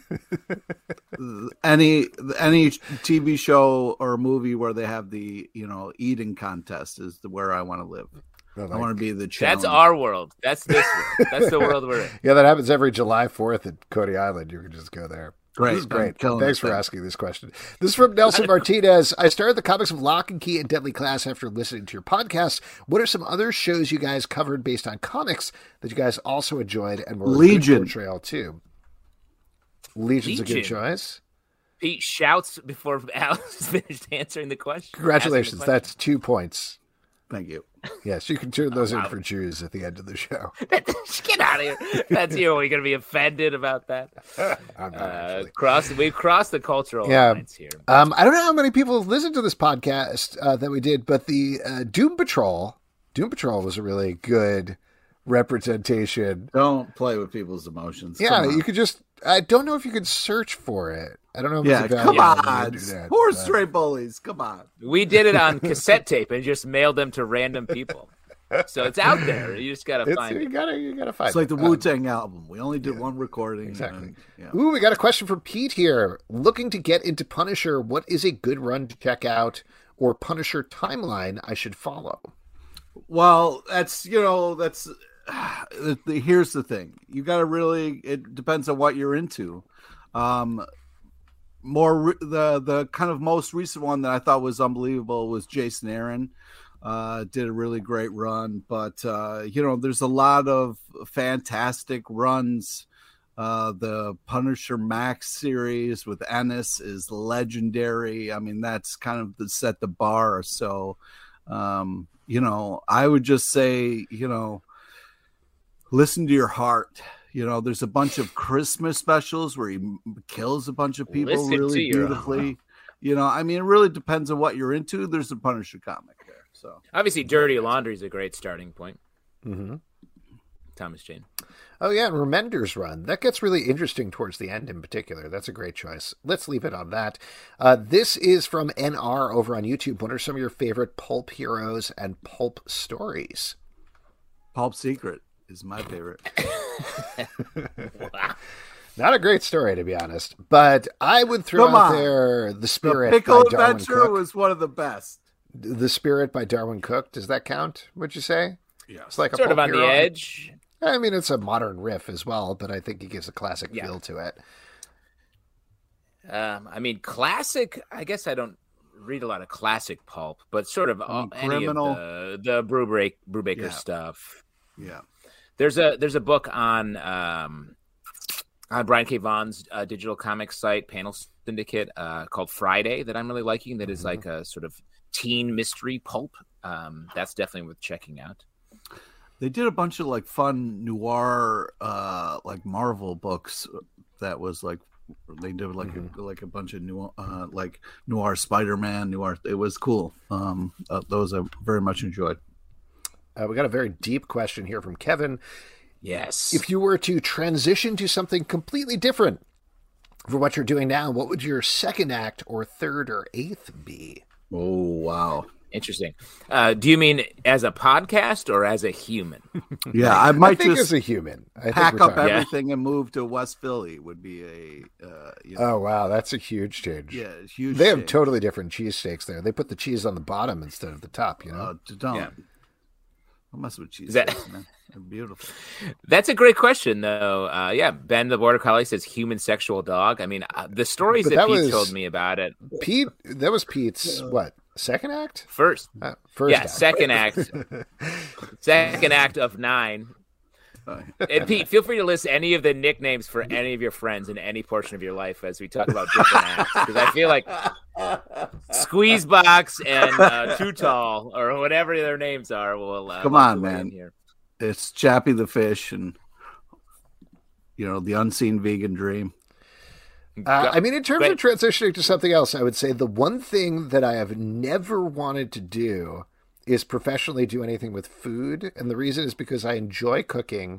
with any any T V show or movie where they have the you know eating contest is the where I want to live.
I like-
I want to be the challenge.
That's our world. That's this world. That's the world we're in.
Yeah, that happens every July fourth at Cody Island. You can just go there.
Great.
This is
I'm
great.
killing
Thanks
it
for
then.
asking this question. This is from Nelson Martinez. I started the comics of Lock and Key and Deadly Class after listening to your podcast. What are some other shows you guys covered based on comics that you guys also enjoyed and were a good
Legion.
portrayal too? Legion's a good
Legion.
choice.
Pete shouts before Alex is finished answering the question.
Congratulations.
Asking the question.
That's two points.
Thank you.
Yes, you can turn those
wow.
in for Jews at the end of the show.
Get out of here. That's you. Are we going to be offended about that?
I'm not
Uh,
actually.
cross, we've crossed the cultural
Yeah.
lines here.
Um, I don't know how many people listened to this podcast uh, that we did, but the uh, Doom Patrol, Doom Patrol was a really good representation.
Don't play with people's emotions.
Yeah,
Come on.
you could just. I don't know if you could search for it. I don't know if
Yeah,
it's
come
available on
on.
the internet,
Poor
but-
stray bullies. Come on.
We did it on cassette tape and just mailed them to random people. So it's out there. You just got to
It's,
find
you
it.
gotta, you gotta find
It's like the
it. Um,
Wu Tang album. We only did one recording.
exactly.
and, yeah.
Ooh, we got a question from Pete here. Looking to get into Punisher, what is a good run to check out or Punisher timeline I should follow?
Well, that's you know that's the, the, here's the thing. You got to really. It depends on what you're into. Um, more re- the the kind of most recent one that I thought was unbelievable was Jason Aaron. Uh, did a really great run, but uh, you know, there's a lot of fantastic runs. Uh, the Punisher Max series with Ennis is legendary. I mean, that's kind of the set the bar. So, um, you know, I would just say, you know, listen to your heart. You know, there's a bunch of Christmas specials where he kills a bunch of people
Listen to
really
your
beautifully. You know, I mean, it really depends on what you're into. There's a Punisher comic there. So
Obviously, Dirty Laundry is a great starting point.
Mm-hmm.
Thomas Jane.
Oh, yeah, and Remender's run. That gets really interesting towards the end in particular. That's a great choice. Let's leave it on that. Uh, this is from N R over on YouTube. What are some of your favorite pulp heroes and pulp stories?
Pulp Secret is my favorite.
Wow.
Not a great story, to be honest, but I would throw
Come
out
on.
there The
The
Spirit
Pickle
by Darwin
Adventure
Cook.
was one of the best.
The Spirit by Darwin Cook. Does that count, would you say?
Yeah.
It's like a
Sort of
pulp
on the
hero.
edge.
I mean, it's a modern riff as well, but I think he gives a classic
Yeah.
feel to it.
Um, I mean, classic. I guess I don't read a lot of classic pulp, but sort of all,
mean,
any
Criminal.
of the the Brubaker, Brubaker
Yeah.
stuff.
Yeah.
There's a there's a book on um, on Brian K. Vaughan's uh, digital comic site, Panel Syndicate, uh, called Friday that I'm really liking. That is like a sort of teen mystery pulp. Um, that's definitely worth checking out.
They did a bunch of like fun noir, uh, like Marvel books. That was like they did like a, like a bunch of new, uh, like noir Spider-Man, noir. It was cool. Um, uh, those I very much enjoyed.
Uh, we got a very deep question here from Kevin.
Yes.
If you were to transition to something completely different for what you're doing now, what would your second act or third or eighth be?
Oh wow!
Interesting. Uh, do you mean as a podcast or as a human?
Yeah, I
I
might
think
just
as a human. I think
pack
we're
up
talking-
Yeah.
everything and move to West Philly. Would be a uh, you know,
Oh, wow. That's a huge change.
yeah, it's huge.
They have
change.
totally different cheesesteaks there. They put the cheese on the bottom instead of the top, you know?
Uh, don't.
Yeah.
Don't mess with cheese.
Is that-
steaks, man. They're beautiful.
That's a great question, though. Uh, yeah, Ben the Border Collie says human sexual dog. I mean, uh, the stories
But
that,
that
Pete
was-
told me about it
Pete, that was Pete's, what, second act?
first.
Uh, first
Yeah,
act.
second act. Second act of nine. And Pete, feel free to list any of the nicknames for any of your friends in any portion of your life as we talk about different acts. Because I feel like Squeezebox and uh, Too Tall, or whatever their names are, will uh,
Come
make
on,
their way
man.
in here.
It's Chappie the Fish and you know the unseen vegan dream.
Uh, I mean, in terms
Great.
of transitioning to something else, I would say the one thing that I have never wanted to do is professionally do anything with food. And the reason is because I enjoy cooking.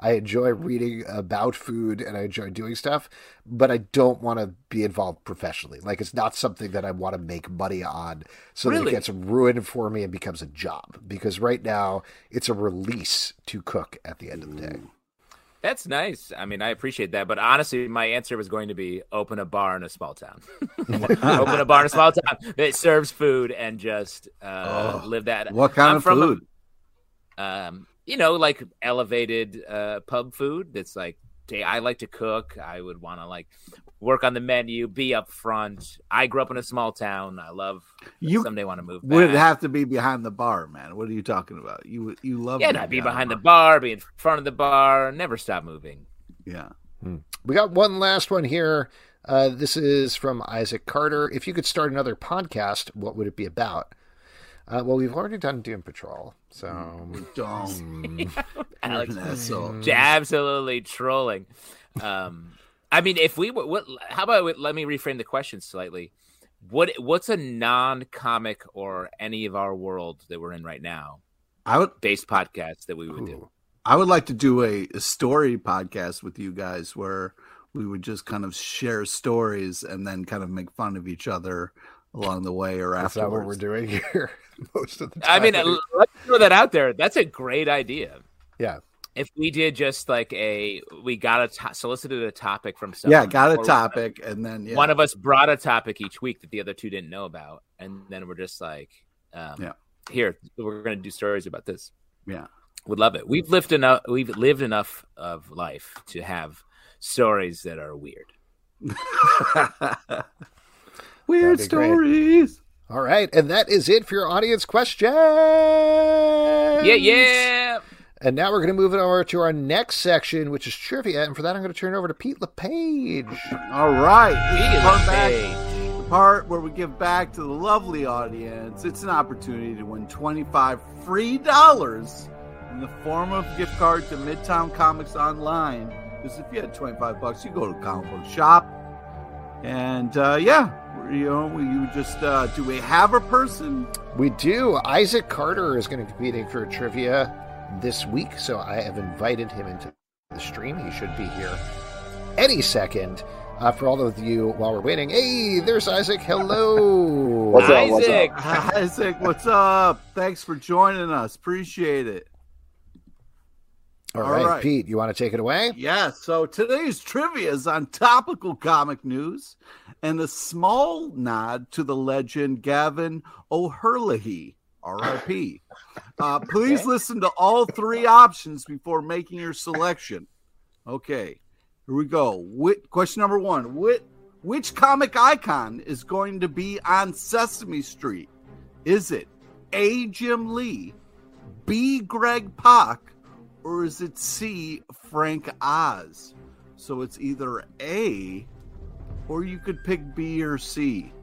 I enjoy reading about food and I enjoy doing stuff, but I don't want to be involved professionally. Like, it's not something that I want to make money on so
Really?
that it gets ruined for me and becomes a job. Because right now it's a release to cook at the end of the day.
That's nice. I mean, I appreciate that. But honestly, my answer was going to be open a bar in a small town. Open a bar in a small town that serves food and just uh,
Oh,
live that.
What kind
I'm
of
from a-
food?
um, you know, like elevated uh, pub food. That's like, hey, I like to cook. I would want to like work on the menu, be up front. I grew up in a small town. I love.
You
someday want to move.
Would it
back.
have to be behind the bar, man? What are you talking about? You you love
Yeah,
being
not be behind the bar, be in front of the bar. Never stop moving.
Yeah.
We got one last one here. Uh, this is from Isaac Carter. If you could start another podcast, what would it be about? Uh, well, we've already done Doom Patrol, so
Don't.
Alex,
You're an asshole.
absolutely trolling. Um, I mean, if we what? How about we- let me reframe the question slightly. What what's a non-comic or any of our world that we're in right now
I would
based podcast that we would do?
I would like to do a, a story podcast with you guys where we would just kind of share stories and then kind of make fun of each other along the way or
that's not
afterwards.
what we're doing here most of the
I
time.
mean, let's throw that out there. That's a great idea.
yeah.
If we did just like a, we got a to- solicited a topic from someone.
Yeah, got a
or
topic and then yeah.
One of us brought a topic each week that the other two didn't know about, and then we're just like, um,
Yeah.
here we're going to do stories about this.
Yeah.
Would love it. We've lived enough. We've lived enough of life to have stories that are weird.
That'd
Weird
be
stories.
All right, and that is it for your audience questions.
Yeah, yeah.
And now we're going to move it over to our next section, which is trivia. And for that, I'm going to turn it over to Pete LePage.
All right. This is the part, back,
Page.
the part where we give back to the lovely audience. It's an opportunity to win twenty-five free dollars in the form of a gift card to Midtown Comics Online. Because if you had twenty-five bucks, you go to a comic book shop. And uh, yeah, you know, you just uh, do we have a person?
We do. Isaac Carter is going to be competing for trivia this week, so I have invited him into the stream. He should be here any second. Uh, for all of you, while we're waiting, hey, there's Isaac. Hello.
What's up? What's
Isaac.
up?
Isaac, what's up? Thanks for joining us. Appreciate it.
All
All
right,
right.
Pete, you want to take it away?
Yes, so today's trivia is on topical comic news and a small nod to the legend Gavin O'Herlihy, R I P. Uh, please listen to all three options before making your selection. Okay, here we go. Which, question number one. Which, which comic icon is going to be on Sesame Street? Is it A, Jim Lee, B, Greg Pak, or is it C, Frank Oz? So it's either A, or you could pick B or C.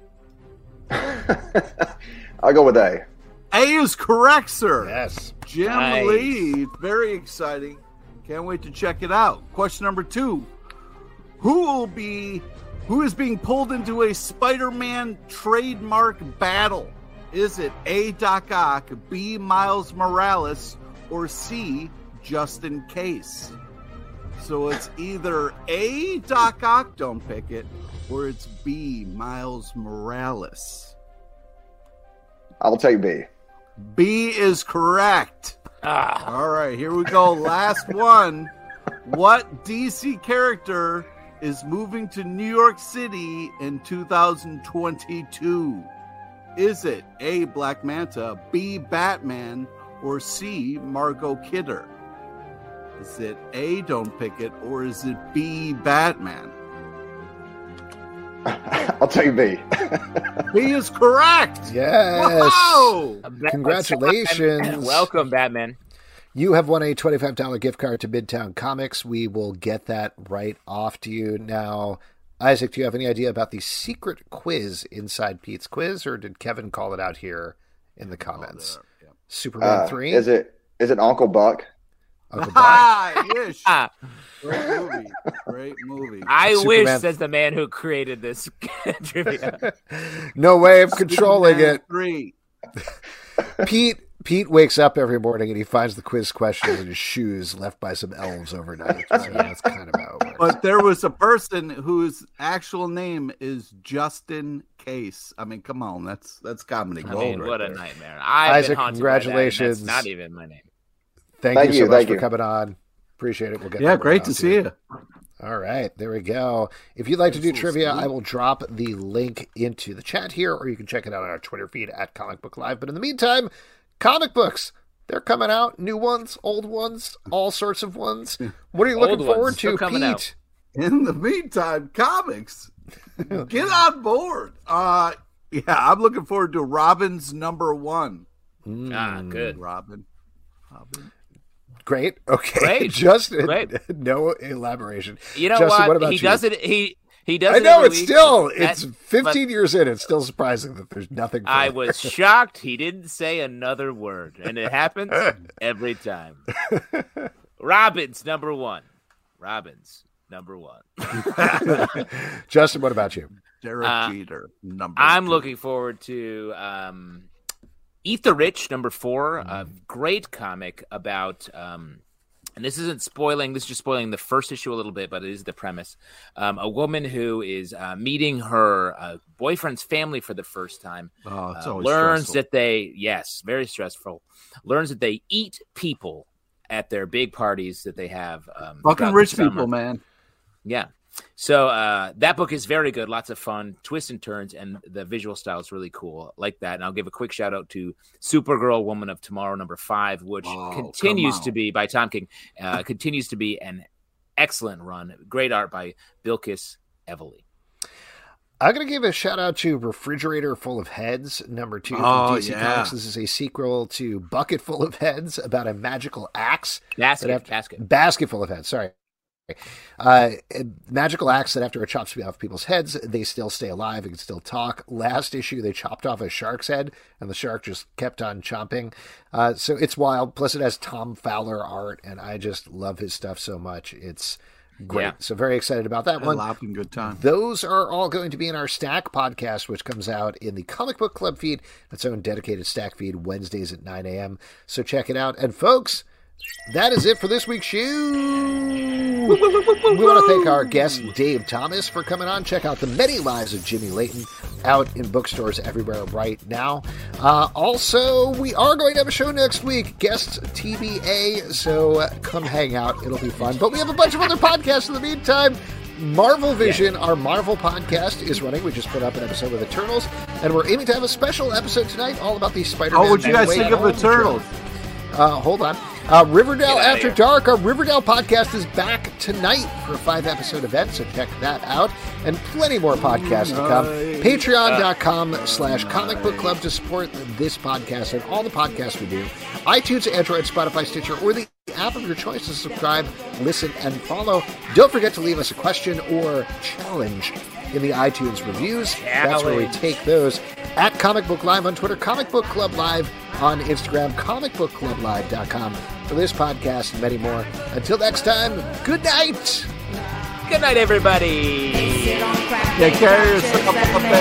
I'll go with A.
A is correct, sir.
Yes.
Jim
Nice.
Lee. Very exciting. Can't wait to check it out. Question number two. Who will be who is being pulled into a Spider-Man trademark battle? Is it A, Doc Ock, B, Miles Morales, or C, Justin Case? So it's either A, Doc Ock, don't pick it, or it's B, Miles Morales.
I'll take B.
B is correct.
Ah,
All right, here we go. Last one. What D C character is moving to New York City in two thousand twenty-two? Is it A, Black Manta, B, Batman, or C, Margot Kidder? Is it A, don't pick it, or is it B, Batman?
I'll take B.
B is correct.
Yes.
Wow.
Congratulations.
welcome, Batman.
You have won a twenty-five dollars gift card to Midtown Comics. We will get that right off to you. Now, Isaac, do you have any idea about the secret quiz inside Pete's quiz, or did Kevin call it out here in the comments? Superman
Uh,
three?
Is it is it Uncle Buck?
Uncle Buck?
Ah, ish.
Ah,
Great movie. Great movie.
I
Superman.
wish, says the man who created this trivia.
No way of controlling
Superman
it.
Three.
Pete, Pete wakes up every morning and he finds the quiz questions in his shoes left by some elves overnight. So that's kind of how it works.
But there was a person whose actual name is Justin Case. I mean, come on, that's that's comedy
I
gold.
mean,
right
what a
there.
nightmare. I've
Isaac,
been haunted
congratulations.
By that, that's not even my name.
Thank,
Thank
you
you,
so much
thank
for
you.
coming on. Appreciate it. We'll get
Yeah,
that
great
out
to see you.
All right, there we go. If you'd like to do
Nice little
trivia,
scoop.
I will drop the link into the chat here, or you can check it out on our Twitter feed at Comic Book Live. But in the meantime, comic books. They're coming out. New ones, old ones, all sorts of ones. What are you looking
Old ones,
forward
still
to,
coming
Pete?
out.
In the meantime, comics, get on board. Uh, yeah, I'm looking forward to Robin's number one.
Ah, good.
Robin, Robin.
Great. Okay.
Great.
Justin,
Great.
no elaboration.
You know
Justin,
what?
what about
he
you?
does it. He he does.
I
it
know
every
it's
week.
still
That-
it's fifteen
but
years in. It's still surprising that there's nothing.
I
further.
was shocked he didn't say another word, and it happens every time. Robin's number one. Robin's number one.
Justin, what about you?
Derek
Uh,
Jeter, number.
I'm
two.
looking forward to um, Eat the Rich, number four. A
Mm-hmm.
great comic about, um, and this isn't spoiling, this is just spoiling the first issue a little bit, but it is the premise. Um, a woman who is uh, meeting her uh, boyfriend's family for the first time.
Oh, it's
uh,
always
learns
stressful.
that they, yes, very stressful, learns that they eat people at their big parties that they have. Um,
Fucking
throughout the
rich
summer.
people, man.
Yeah. So uh, that book is very good. Lots of fun, twists and turns, and the visual style is really cool. Like that. And I'll give a quick shout out to Supergirl Woman of Tomorrow, number five, which
Oh,
continues
come
to
on.
be, by Tom King, uh, continues to be an excellent run. Great art by Bilquis Evely.
I'm going to give a shout out to Refrigerator Full of Heads, number two from
Oh,
D C
yeah.
Comics. This is a sequel to Bucket Full of Heads about a magical axe.
Basket,
That after-
basket.
Basket Full of Heads, sorry. Uh, a magical axe that after it chops off people's heads, they still stay alive and can still talk. Last issue, they chopped off a shark's head, and the shark just kept on chomping. Uh, so it's wild. Plus, it has Tom Fowler art, and I just love his stuff so much. It's great.
Yeah.
So very excited about that
Had a
one.
laughing good time.
Those are all going to be in our Stack podcast, which comes out in the Comic Book Club feed. Its own dedicated Stack feed Wednesdays at nine a.m. So check it out. And folks, that is it for this week's show. We want to thank our guest, Dave Thomas, for coming on. Check out The Many Lives of Jimmy Layton, out in bookstores everywhere right now. Uh, also, we are going to have a show next week, guest T B A, so uh, come hang out. It'll be fun. But we have a bunch of other podcasts in the meantime. Marvel Vision, our Marvel podcast, is running. We just put up an episode with the Turtles, and we're aiming to have a special episode tonight all about the Spider-Man.
Oh, what you
No
guys
Way
think of the
Home
Turtles?
trailer. Uh, hold on. Uh, Riverdale
Get outta
After
here.
Dark, our Riverdale podcast is back tonight for a five-episode event, so check that out. And plenty more podcasts to come.
Nice.
Patreon.com slash comic book club to support this podcast and all the podcasts we do. iTunes, Android, Spotify, Stitcher, or the app of your choice to subscribe, listen, and follow. Don't forget to leave us a question or challenge in the iTunes reviews. That's where we
Challenge.
take those. At Comic Book Live on Twitter, Comic Book Club Live on Instagram, comic book club live dot com for this podcast and many more. Until next time, good night.
Good night, everybody.
Yeah, carry yourself up